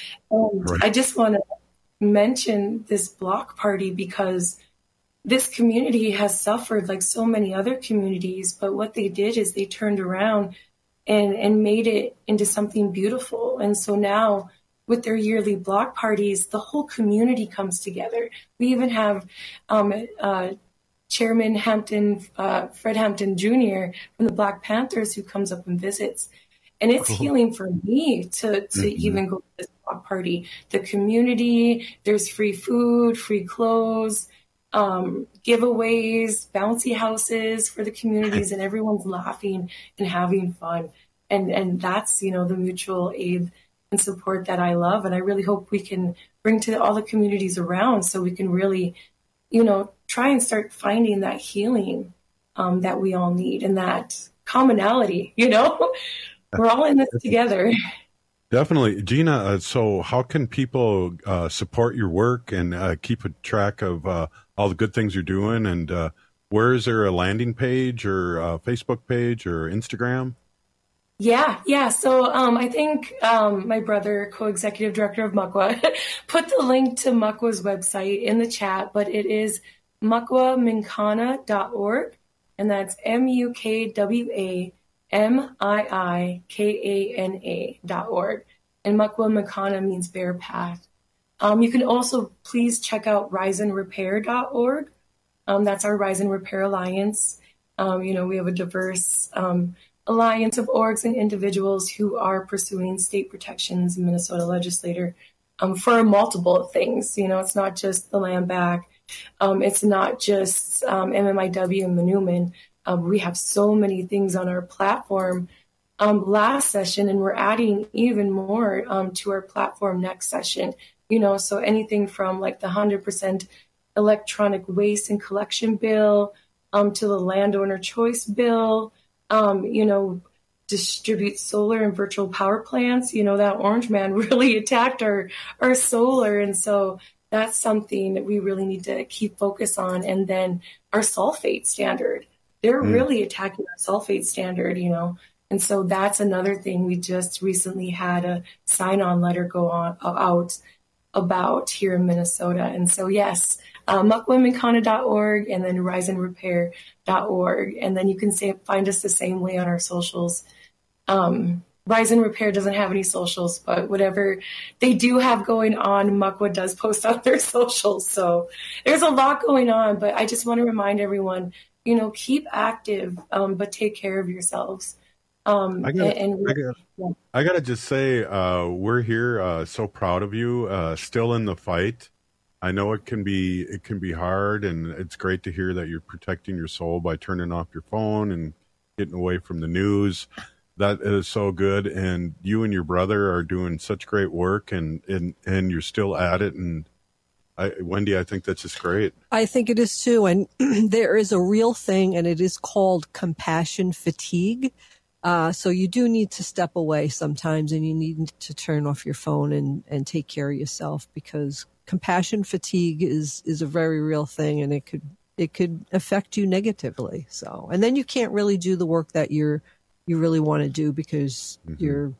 And right. I just want to mention this block party because this community has suffered like so many other communities, but what they did is they turned around and, and made it into something beautiful. And so now with their yearly block parties, the whole community comes together. We even have um, uh, Chairman Hampton, uh, Fred Hampton Junior from the Black Panthers who comes up and visits. And it's cool. healing for me to, to mm-hmm. even go to this block party. The community, there's free food, free clothes, um, giveaways, bouncy houses for the communities, and everyone's laughing and having fun. And, and that's, you know, the mutual aid and support that I love. And I really hope we can bring to all the communities around so we can really, you know, try and start finding that healing um, that we all need and that commonality, you know, we're all in this together. Definitely. Gina, uh, so how can people uh, support your work and uh, keep a track of uh, all the good things you're doing? And uh, where is there a landing page or a Facebook page or Instagram? Yeah, yeah. So um, I think um, my brother, co-executive director of Muckwa, put the link to Muckwa's website in the chat, but it is muckwa minkana dot org, and that's M U K W A M I I K A N A dot org. And Muckwa Minkana means bear path. Um, you can also please check out rise and repair dot org. Um, that's our Rise and Repair Alliance. Um, you know, we have a diverse um, alliance of orgs and individuals who are pursuing state protections in Minnesota legislature um, for multiple things. You know, it's not just the land back. Um, it's not just um, M M I W and Manoomin. Um, we have so many things on our platform um, last session, and we're adding even more um, to our platform next session. You know, so anything from like the one hundred percent electronic waste and collection bill um, to the landowner choice bill, um, you know, distribute solar and virtual power plants. You know, that orange man really attacked our, our solar. And so that's something that we really need to keep focus on. And then our sulfate standard. They're mm. really attacking our sulfate standard, you know. And so that's another thing. We just recently had a sign-on letter go on out about here in Minnesota. And so, yes, uh, muckwa minkana dot org and then rise and repair dot org. And then you can say, find us the same way on our socials. Um, Rise and Repair doesn't have any socials, but whatever they do have going on, Muckwa does post on their socials. So there's a lot going on, but I just want to remind everyone, you know, keep active, um, but take care of yourselves. Um, I gotta, and, and I, gotta, yeah. I gotta just say, uh, we're here, uh, so proud of you, uh, still in the fight. I know it can be, it can be hard, and it's great to hear that you're protecting your soul by turning off your phone and getting away from the news. That is so good. And you and your brother are doing such great work, and, and, and you're still at it. And I, Wendy, I think that's just great. I think it is too. And there is a real thing, and it is called compassion fatigue. Uh, so you do need to step away sometimes, and you need to turn off your phone and, and take care of yourself, because compassion fatigue is, is a very real thing, and it could, it could affect you negatively. So, and then you can't really do the work that you're, you really want to do because mm-hmm. you're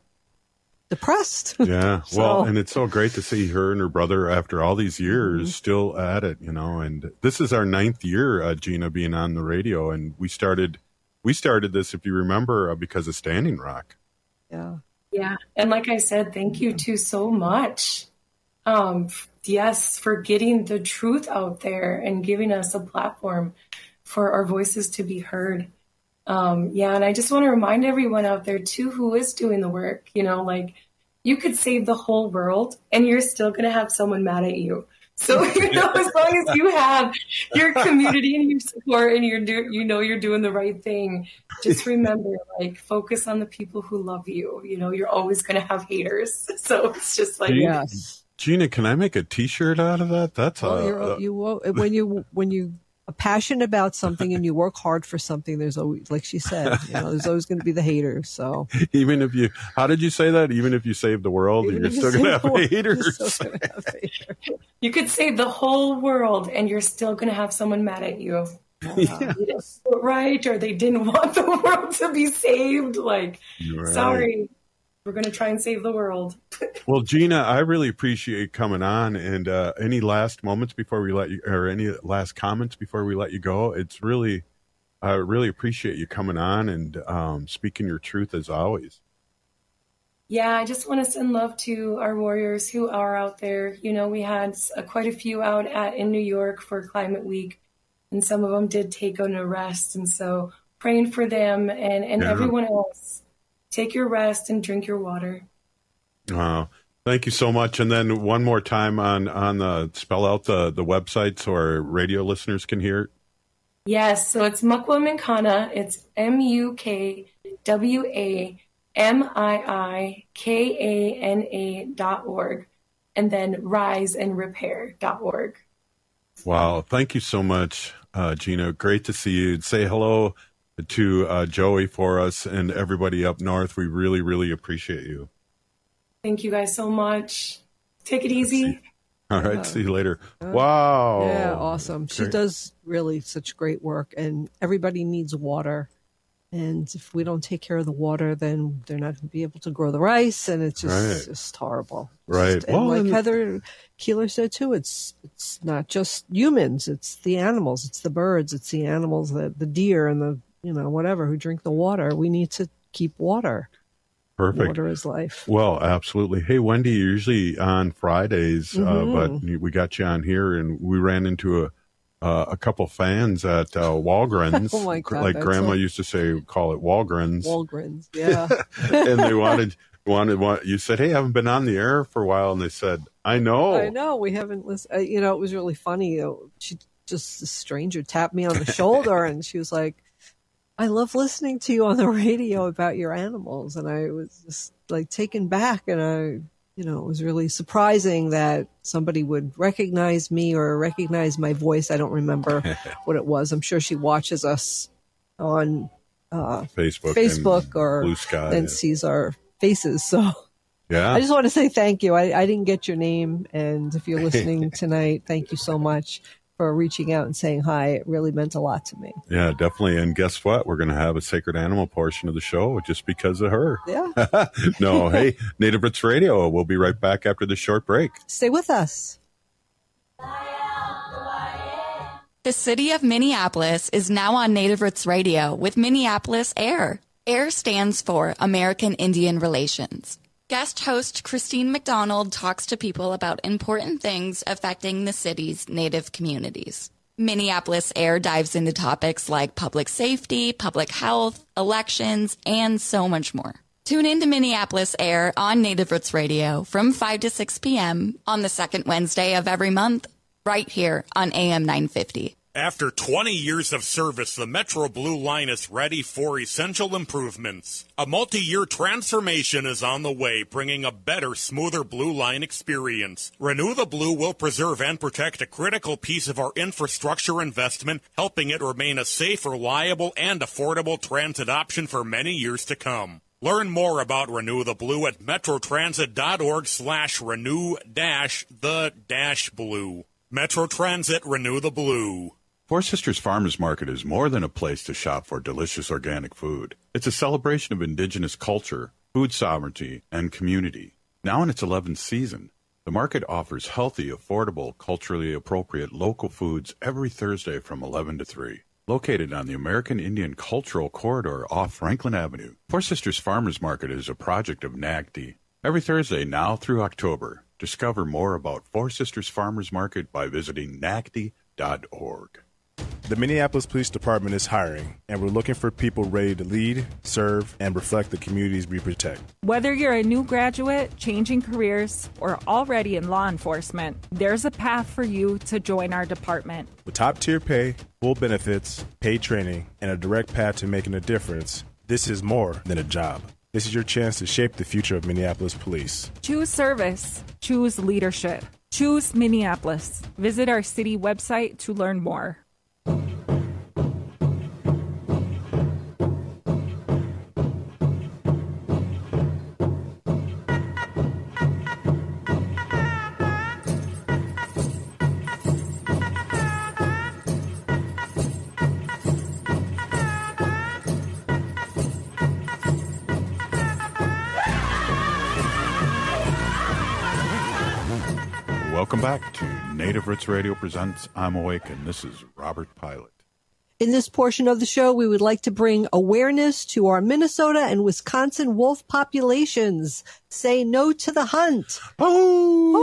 depressed. Yeah. so, well, and it's so great to see her and her brother after all these years mm-hmm. still at it, you know, and this is our ninth year, uh, Gina, being on the radio. And we started, we started this, if you remember, uh, because of Standing Rock. Yeah. Yeah. And like I said, thank you too so much. Um, yes, for getting the truth out there and giving us a platform for our voices to be heard. Um, yeah, and I just want to remind everyone out there too who is doing the work, you know, like you could save the whole world and you're still going to have someone mad at you. So, you know, as long as you have your community and your support and you're do, you know, you're doing the right thing, just remember, like, focus on the people who love you. You know, you're always going to have haters. So it's just like, yes. Gina, can I make a T-shirt out of that? That's well, a, you're, uh, you when you when you a passion about something and you work hard for something, there's always, like she said, you know, there's always going to be the haters. So even if you, how did you say that? Even if you save the world, you're still going to have haters. You could save the whole world and you're still going to have someone mad at you. Uh, Yeah. They didn't do it right, or they didn't want the world to be saved. Like, Right. sorry, we're going to try and save the world. Well, Gina, I really appreciate you coming on. And uh, any last moments before we let you, or any last comments before we let you go? It's really, I really appreciate you coming on and um, speaking your truth as always. Yeah, I just want to send love to our warriors who are out there. You know, we had uh, quite a few out at in New York for Climate Week, and some of them did take an arrest. And so praying for them and, and Yeah. everyone else. Take your rest and drink your water. Uh, thank you so much. And then one more time on, on the, spell out the, the website so our radio listeners can hear it. Yes, so it's Mukwamimikana. It's M U K W A M I I K A N A dot org, and then rise and repair dot org. Wow. Thank you so much, uh, Gina. Great to see you. Say hello to uh, Joey for us and everybody up north. We really, really appreciate you. Thank you guys so much. Take it easy. All right. See you later. Wow. Yeah, awesome. She Great. does really such great work, and everybody needs water. And if we don't take care of the water, then they're not going to be able to grow the rice, and it's just, Right. just horrible. Right. Just- and Well, like and- Heather Keeler said too, it's it's not just humans; it's the animals, it's the birds, it's the animals, the the deer, and the you know whatever who drink the water. We need to keep water. Perfect. Water is life. Well, absolutely. Hey, Wendy, you're usually on Fridays, Mhm. uh, but we got you on here, and we ran into a uh, a couple fans at uh, Walgreens. Oh my God, like that's Grandma so- used to say, call it Walgreens. Walgreens, yeah. And they wanted wanted want, you said, hey, I haven't been on the air for a while, and they said, I know. I know we haven't listened. Uh, you know, it was really funny. Uh, She just a stranger tapped me on the shoulder, and she was like, "I love listening to you on the radio about your animals." And I was just like taken back, and I, you know, it was really surprising that somebody would recognize me or recognize my voice. I don't remember what it was. I'm sure she watches us on uh, Facebook, Facebook and or Blue Sky, and yeah. sees our faces. So. Yeah. I just want to say thank you. I, I didn't get your name. And if you're listening tonight, thank you so much for reaching out and saying hi. It really meant a lot to me. Yeah, definitely. And guess what? We're going to have a sacred animal portion of the show just because of her. Yeah. No, hey, Native Roots Radio. We'll be right back after this short break. Stay with us. The city of Minneapolis is now on Native Roots Radio with Minneapolis AIR. AIR stands for American Indian Relations. Guest host Christine McDonald talks to people about important things affecting the city's Native communities. Minneapolis AIR dives into topics like public safety, public health, elections, and so much more. Tune in to Minneapolis AIR on Native Roots Radio from five to six p.m. on the second Wednesday of every month, right here on A M nine fifty. After twenty years of service, the Metro Blue Line is ready for essential improvements. A multi-year transformation is on the way, bringing a better, smoother Blue Line experience. Renew the Blue will preserve and protect a critical piece of our infrastructure investment, helping it remain a safe, reliable, and affordable transit option for many years to come. Learn more about Renew the Blue at metrotransit.org slash renew dash the dash blue. Metro Transit, Renew the Blue. Four Sisters Farmers Market is more than a place to shop for delicious organic food. It's a celebration of indigenous culture, food sovereignty, and community. Now in its eleventh season, the market offers healthy, affordable, culturally appropriate local foods every Thursday from eleven to three. Located on the American Indian Cultural Corridor off Franklin Avenue, Four Sisters Farmers Market is a project of N A C D. Every Thursday now through October, discover more about Four Sisters Farmers Market by visiting N A C D dot org. The Minneapolis Police Department is hiring, and we're looking for people ready to lead, serve, and reflect the communities we protect. Whether you're a new graduate, changing careers, or already in law enforcement, there's a path for you to join our department. With top-tier pay, full benefits, paid training, and a direct path to making a difference, this is more than a job. This is your chance to shape the future of Minneapolis Police. Choose service. Choose leadership. Choose Minneapolis. Visit our city website to learn more. Welcome back to Native Roots Radio presents I'm Awake, and this is Robert Pilot. In this portion of the show, we would like to bring awareness to our Minnesota and Wisconsin wolf populations. Say no to the hunt. Oh!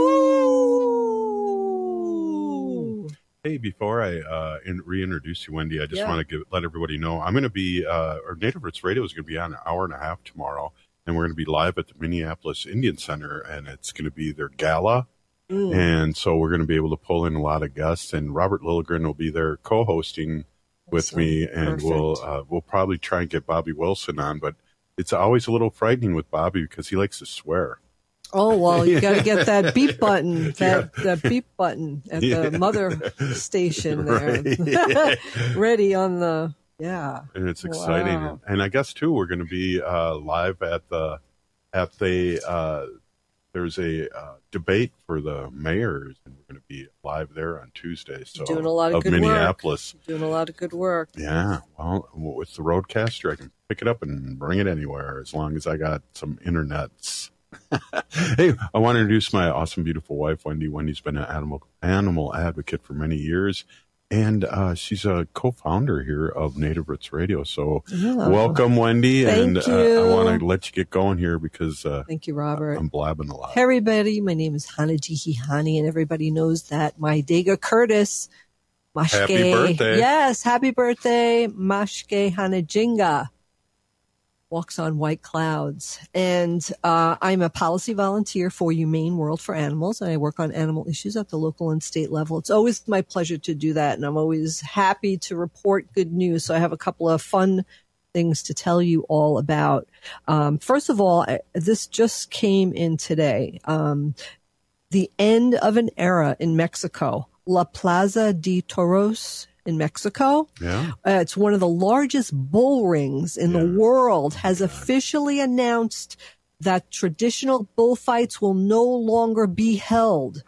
Oh! Hey, before I uh, in, reintroduce you, Wendy, I just Yeah. want to give, let everybody know I'm going to be, uh, or Native Roots Radio is going to be on an hour and a half tomorrow, and we're going to be live at the Minneapolis Indian Center, and it's going to be their gala. Mm. And so we're going to be able to pull in a lot of guests, and Robert Lilligren will be there co-hosting with Awesome. me, and Perfect. we'll uh, we'll probably try and get Bobby Wilson on, but it's always a little frightening with Bobby because he likes to swear. Oh, well, you got to get that beep button, that, Yeah. that beep button at Yeah. the mother station there. Right. Ready on the, yeah. And it's exciting. Wow. And I guess too, we're going to be uh, live at the at the uh, there's a uh, debate for the mayors, and we're going to be live there on Tuesday. So Doing a lot of, good Minneapolis. work. Doing a lot of good work. Yeah, well, with the Roadcaster, I can pick it up and bring it anywhere as long as I got some internets. Hey, I want to introduce my awesome, beautiful wife, Wendy. Wendy's been an animal animal advocate for many years, and uh, she's a co-founder here of Native Roots Radio. So Yeah. welcome, Wendy. Thank and you. Uh, I want to let you get going here because uh, Thank you, Robert. I'm blabbing a lot. Hey, everybody. My name is Hanajihi Hani, and everybody knows that my Dega Curtis, Mashke. Happy birthday. Yes, happy birthday, Mashke Hanajinga. Walks on white clouds. And uh, I'm a policy volunteer for Humane World for Animals, and I work on animal issues at the local and state level. It's always my pleasure to do that, and I'm always happy to report good news. So I have a couple of fun things to tell you all about. Um, first of all, I, this just came in today. Um, the end of an era in Mexico, La Plaza de Toros in Mexico. Yeah. Uh, it's one of the largest bull rings in the world, has officially announced that traditional bullfights will no longer be held.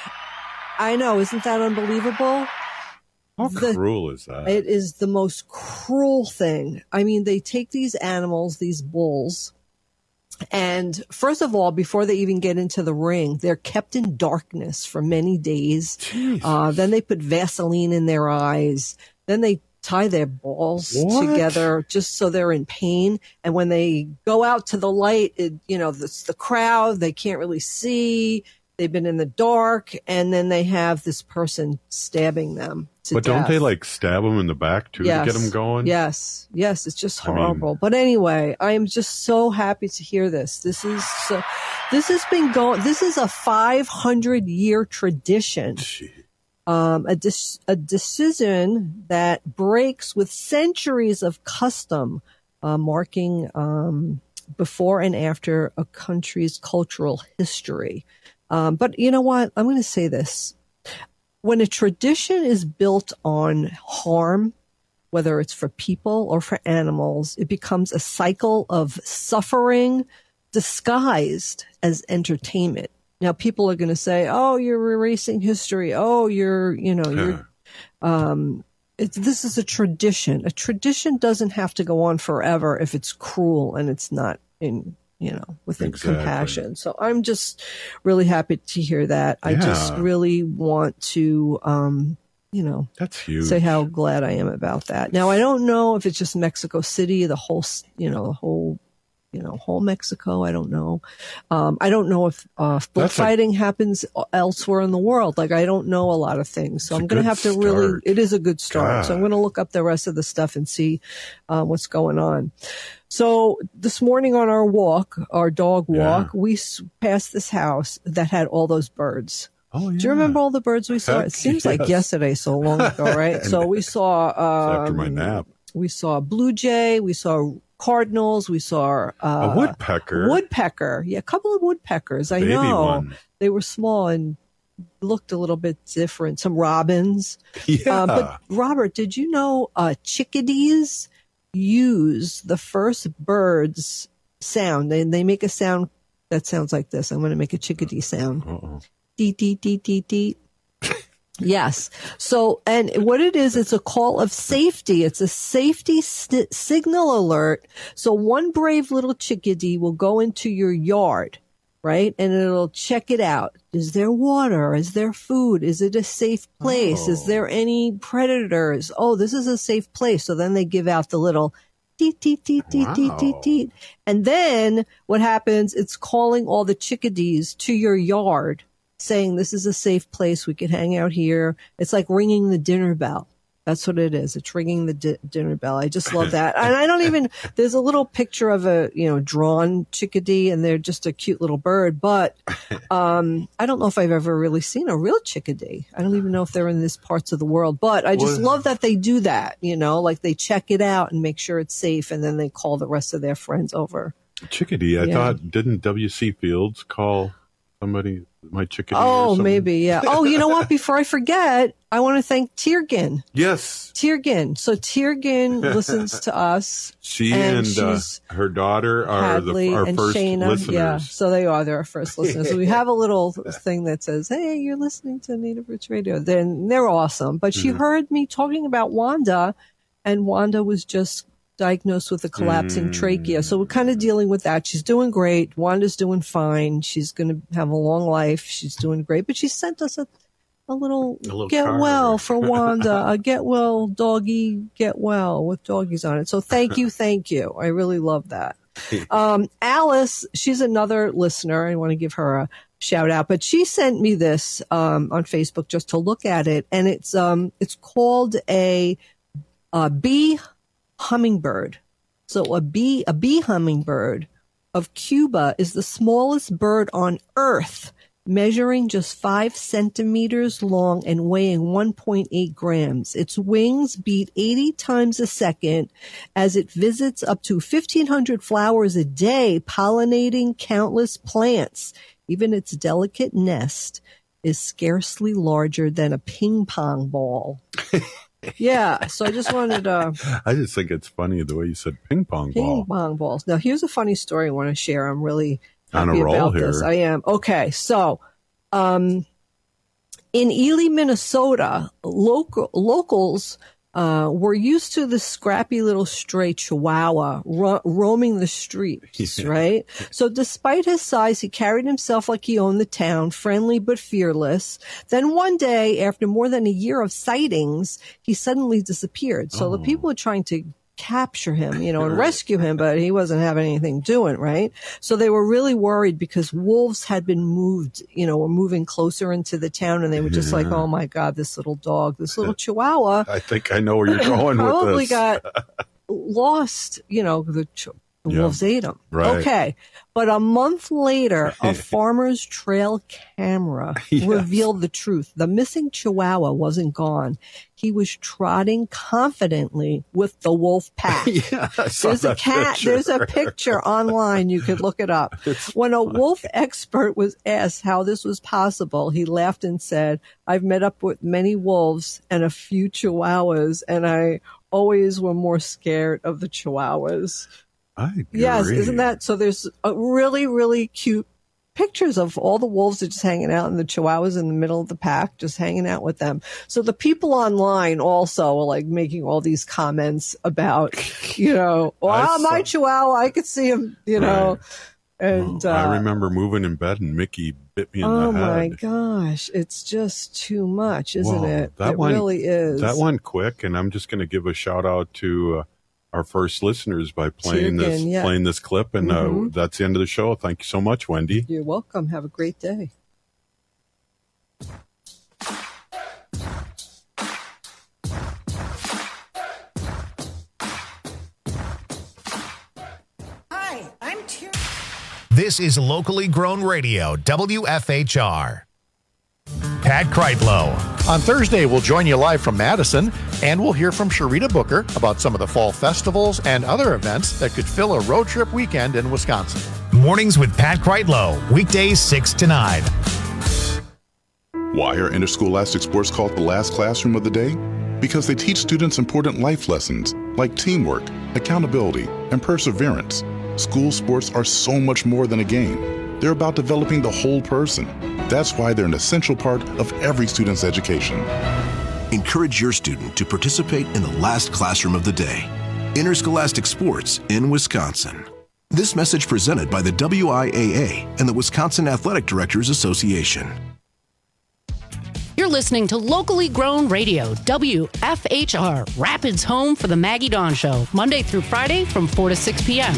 I know, isn't that unbelievable? How The- cruel is that? It is the most cruel thing. I mean, they take these animals, these bulls, and first of all, before they even get into the ring, they're kept in darkness for many days. Uh, then they put Vaseline in their eyes. Then they tie their balls What? together just so they're in pain. And when they go out to the light, it, you know, it's the crowd, they can't really see. They've been in the dark, and then they have this person stabbing them to But don't death. they like stab them in the back too to get them going? Yes, yes, it's just I mean- horrible. but anyway, I am just so happy to hear this. This is so, this has been going. This is a five hundred year tradition. Um, a, dis- a decision that breaks with centuries of custom, uh, marking um, before and after a country's cultural history. Um, but you know what? I'm going to say this. When a tradition is built on harm, whether it's for people or for animals, it becomes a cycle of suffering disguised as entertainment. Now, people are going to say, oh, you're erasing history. Oh, you're, you know, you're, um, it's, this is a tradition. A tradition doesn't have to go on forever if it's cruel and it's not in, you know, with Exactly. compassion. So I'm just really happy to hear that. I just Yeah. really want to, um, you know, That's huge. say how glad I am about that. Now, I don't know if it's just Mexico City, the whole, s- you know, the whole, you know, whole Mexico. I don't know. Um, I don't know if, uh, if That's a- bullfighting happens elsewhere in the world. Like, I don't know a lot of things. So It's a I'm going to good have to really, start. it is a good start. So I'm God. going to look up the rest of the stuff and see uh, what's going on. So this morning on our walk, our dog walk, we s- passed this house that had all those birds. Oh, yeah. Do you remember all the birds we saw? Heck It seems like yes. yesterday, so long ago, right? So we saw, um, After my nap. we saw blue jay, we saw cardinals, we saw uh, A woodpecker. Woodpecker, yeah, a couple of woodpeckers. I Baby know one. they were small and looked a little bit different. Some robins. Yeah. Uh, but Robert, did you know uh, chickadees use the first bird's sound? They they make a sound that sounds like this. I'm going to make a chickadee sound. Uh-oh. Deet, deet, deet, deet, deet. Yes. So, and what it is, it's a call of safety. It's a safety st- signal alert. So one brave little chickadee will go into your yard, right? And it'll check it out. Is there water? Is there food? Is it a safe place? Oh. Is there any predators? Oh, this is a safe place. So then they give out the little teet, teet, teet, teet, wow. teet, teet, teet. And then what happens, it's calling all the chickadees to your yard saying this is a safe place. We can hang out here. It's like ringing the dinner bell. That's what it is. It's ringing the di- dinner bell. I just love that. And I don't even, there's a little picture of a, you know, drawn chickadee and they're just a cute little bird. But um, I don't know if I've ever really seen a real chickadee. I don't even know if they're in these parts of the world. But I just well, love that they do that, you know, like they check it out and make sure it's safe. And then they call the rest of their friends over. Chickadee, I yeah. thought, didn't W C Fields call somebody my chickadee? Oh, maybe, yeah. Oh, you know what? Before I forget, I want to thank Tiergin. Yes. Tiergin. So Tiergin listens to us. She and, and uh, her daughter are Hadley the, our and first Shayna. listeners. Yeah, so they are. They're our first listeners. So we have a little thing that says, hey, you're listening to Native Roots Radio. Then they're awesome. But she mm-hmm. heard me talking about Wanda, and Wanda was just diagnosed with a collapsing mm. trachea. So we're kind of dealing with that. She's doing great. Wanda's doing fine. She's going to have a long life. She's doing great. But she sent us a, a little, a little get card. well for Wanda, a get well doggy, get well with doggies on it. So thank you. Thank you. I really love that. Um, Alice, she's another listener. I want to give her a shout out, but she sent me this, um, on Facebook just to look at it. And it's, um, it's called a, a bee hummingbird. So a bee, a bee hummingbird of Cuba is the smallest bird on Earth, measuring just five centimeters long and weighing one point eight grams. Its wings beat eighty times a second as it visits up to fifteen hundred flowers a day, pollinating countless plants. Even its delicate nest is scarcely larger than a ping pong ball. Yeah, so I just wanted to... I just think it's funny the way you said ping pong ping ball. Ping pong balls. Now, here's a funny story I want to share. I'm really on happy a roll about here. this. I am. Okay, so um, in Ely, Minnesota, local locals uh, were used to the scrappy little stray chihuahua ro- roaming the streets, yeah. right? So despite his size, he carried himself like he owned the town, friendly but fearless. Then one day, after more than a year of sightings, he suddenly disappeared. So oh. the people were trying to capture him, you know, and rescue him, but he wasn't having anything doing, right? So they were really worried because wolves had been moved, you know, were moving closer into the town, and they were just yeah. like, oh my God, this little dog, this little chihuahua. I think I know where you're going with this. Probably got lost, you know, the ch- The yeah. wolves ate him. Right. Okay. But a month later, a farmer's trail camera yes. revealed the truth. The missing chihuahua wasn't gone. He was trotting confidently with the wolf pack. yeah, there's a cat. Picture. There's a picture online. You could look it up. It's when funny. a wolf expert was asked how this was possible, he laughed and said, I've met up with many wolves and a few chihuahuas, and I always were more scared of the chihuahuas. I agree. Yes, isn't that so? There's a really, really cute pictures of all the wolves are just hanging out, and the chihuahuas in the middle of the pack, just hanging out with them. So the people online also are like making all these comments about, you know, wow, my chihuahua, I could see him, you know. Right. And well, uh, I remember moving in bed and Mickey bit me in oh the head. Oh my gosh, it's just too much, isn't Whoa, it? That it one, really is. That one quick, and I'm just going to give a shout out to uh, our first listeners by playing this yeah. playing this clip, and mm-hmm. uh, that's the end of the show. Thank you so much, Wendy. You're welcome. Have a great day. Hi, I'm Tier. This is locally grown radio, W F H R. Pat Kreitlow. On Thursday, we'll join you live from Madison, and we'll hear from Sharita Booker about some of the fall festivals and other events that could fill a road trip weekend in Wisconsin. Mornings with Pat Kreitlow, weekdays six to nine. Why are interscholastic sports called the last classroom of the day? Because they teach students important life lessons like teamwork, accountability, and perseverance. School sports are so much more than a game. They're about developing the whole person. That's why they're an essential part of every student's education. Encourage your student to participate in the last classroom of the day. Interscholastic sports in Wisconsin. This message presented by the W I A A and the Wisconsin Athletic Directors Association. You're listening to Locally Grown Radio, W F H R, Rapids home for the Maggie Dawn Show, Monday through Friday from four to six p.m.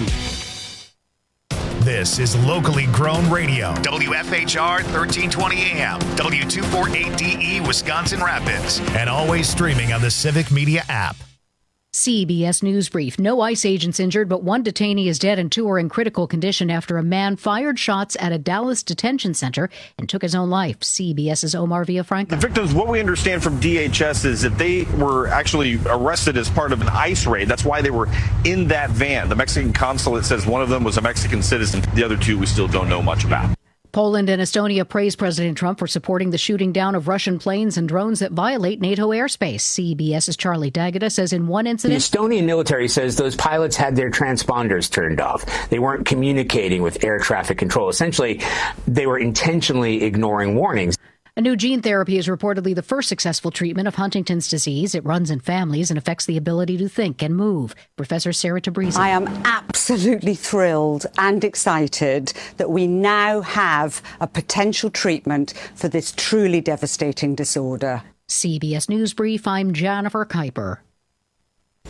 This is Locally Grown Radio, W F H R thirteen twenty A M, W two forty-eight D E, Wisconsin Rapids, and always streaming on the Civic Media app. C B S News Brief. No ICE agents injured, but one detainee is dead and two are in critical condition after a man fired shots at a Dallas detention center and took his own life. CBS's Omar Villafranca. The victims, what we understand from D H S is that they were actually arrested as part of an ICE raid. That's why they were in that van. The Mexican consulate says one of them was a Mexican citizen. The other two we still don't know much about. Poland and Estonia praised President Trump for supporting the shooting down of Russian planes and drones that violate NATO airspace. CBS's Charlie D'Agata says in one incident... The Estonian military says those pilots had their transponders turned off. They weren't communicating with air traffic control. Essentially, they were intentionally ignoring warnings. A new gene therapy is reportedly the first successful treatment of Huntington's disease. It runs in families and affects the ability to think and move. Professor Sarah Tabrizi. I am absolutely thrilled and excited that we now have a potential treatment for this truly devastating disorder. C B S News Brief, I'm Jennifer Kuiper.